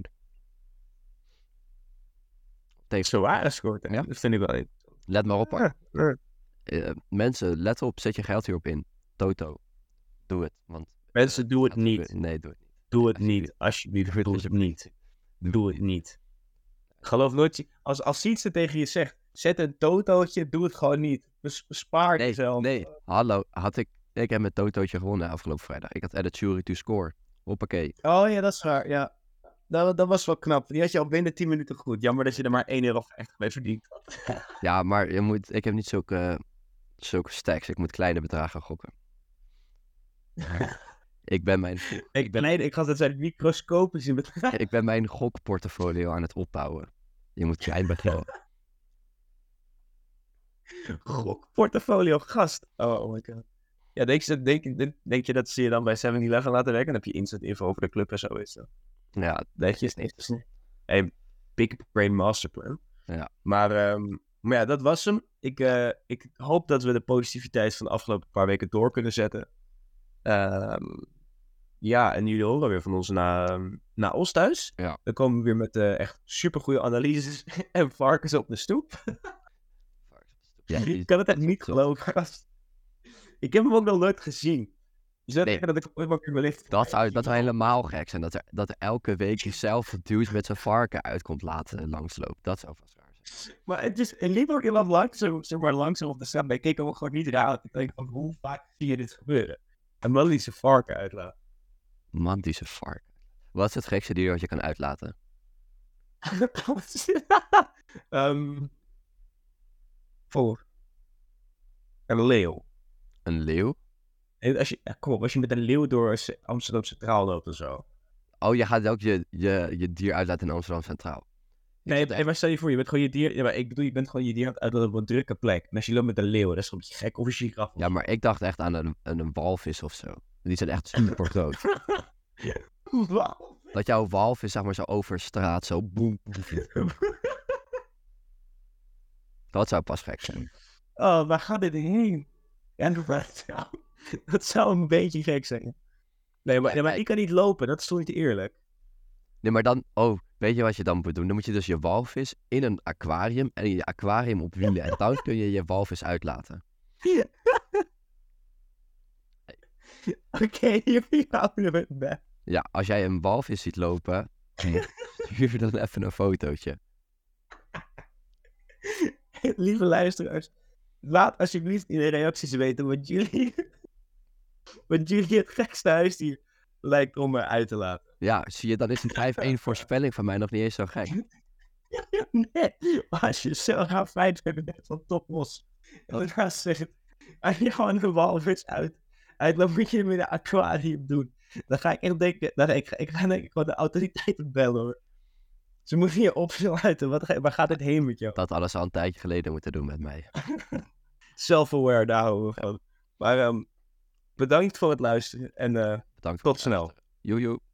Tegen... Suarez scoort, hè? Ja. Dat vind ik wel even. Let maar op hoor. Ja, ja. Uh, mensen, let op. Zet je geld hierop in. Toto. Doe het. Want, Mensen, doe het gaat niet. gebeuren. Nee, doe het niet. Doe het Alsjeblieft. niet. Alsjeblieft, Doe het doe het niet. Doe Doe het niet. Geloof nooit, als, als Sietse tegen je zegt, zet een totootje, doe het gewoon niet. Bes- Bespaar Nee, jezelf. nee. Hallo. Had ik... Ik heb met Totootje gewonnen afgelopen vrijdag. Ik had Edit Jury to score. Hoppakee. Oh ja, dat is waar, ja. Dat, dat was wel knap. Die had je al binnen tien minuten goed. Jammer dat je er maar één euro echt mee verdient. Ja, maar je moet... Ik heb niet zulke... Zulke stacks. Ik moet kleine bedragen gokken. ik ben mijn... Ik, ben... Nee, ik had het zijn microscopische bedragen. Ik ben mijn gokportfolio aan het opbouwen. Je moet klein beginnen. Gokportfolio, gast. Oh, oh my god. Ja, denk je, denk, denk, denk je dat ze je dan bij seven eleven laten werken? Dan heb je instant info over de club en zo. Is dat. Ja, Dat is niet. Hey, big brain masterplan. Ja. Maar, um, maar ja, dat was hem. Ik, uh, ik hoop dat we de positiviteit van de afgelopen paar weken door kunnen zetten. Um, ja, en jullie horen weer van ons na, um, na Os thuis. Ja. Dan komen we weer met uh, echt supergoeie analyses en varkens op de stoep. Ja, die... Ik kan het echt niet geloven, gast. Ik heb hem ook nog nooit gezien. Je zou Nee. zeggen dat ik ooit wel in mijn leven... Dat zou, dat zou helemaal gek zijn. Dat er, dat er elke week diezelfde dude met zijn varken uitkomt laten langslopen. Dat zou vast raar zijn. Maar het is... Er liep ook iemand langzaam, zeg maar, langzaam op de straat. Maar ik keek hem ook gewoon niet raar. Ik denk van, hoe vaak zie je dit gebeuren? Een man die zijn varken uitlaat. Man, die zijn varken. Wat is het gekste dier wat je kan uitlaten? um, voor. Een leeuw. Een leeuw? En als je, ja, kom op, als je met een leeuw door Amsterdam Centraal loopt of zo. Oh, je gaat ook je, je, je dier uitlaten in Amsterdam Centraal. Nee, nee, maar stel je voor, je bent gewoon je dier... Ja, maar ik bedoel, je bent gewoon je dier aan het uitlaten op een drukke plek. En als je loopt met een leeuw, dat is een beetje gek. Of een giraf. Ja, maar ik dacht echt aan een, aan een walvis of zo. Die zijn echt super groot. Wauw. Dat jouw walvis, zeg maar, zo over straat, zo boem. Dat zou pas gek zijn. Oh, waar gaat dit heen? Android, ja. Dat zou een beetje gek zijn. Nee, maar, nee, maar ik kan niet lopen. Dat is toch niet eerlijk? Nee, maar dan... Oh, weet je wat je dan moet doen? Dan moet je dus je walvis in een aquarium en in je aquarium op wielen. En dan kun je je walvis uitlaten. Oké, okay, hier houden we het bij. Ja, als jij een walvis ziet lopen, stuur dan even een fotootje. Lieve luisteraars, laat alsjeblieft in de reacties weten wat jullie, wat jullie het gekste huisdier lijkt om uit te laten. Ja, zie je, dan is een vijf-een voorspelling van mij nog niet eens zo gek. Nee, maar als je zo gaat fijn vindt net van topmos. En daarnaast zegt, als je gewoon een walvis uit, uit dan moet je hem in een aquarium doen. Dan ga ik echt denken, dan, ik, ik ga denk ik gewoon de autoriteiten bellen hoor. Ze moeten je opsluiten, wat, waar gaat het heen met jou? Dat hadden ze al een tijdje geleden moeten doen met mij. Self-aware, daar houden we van. Maar um, bedankt voor het luisteren en uh, Bedankt tot snel. Joe, joe.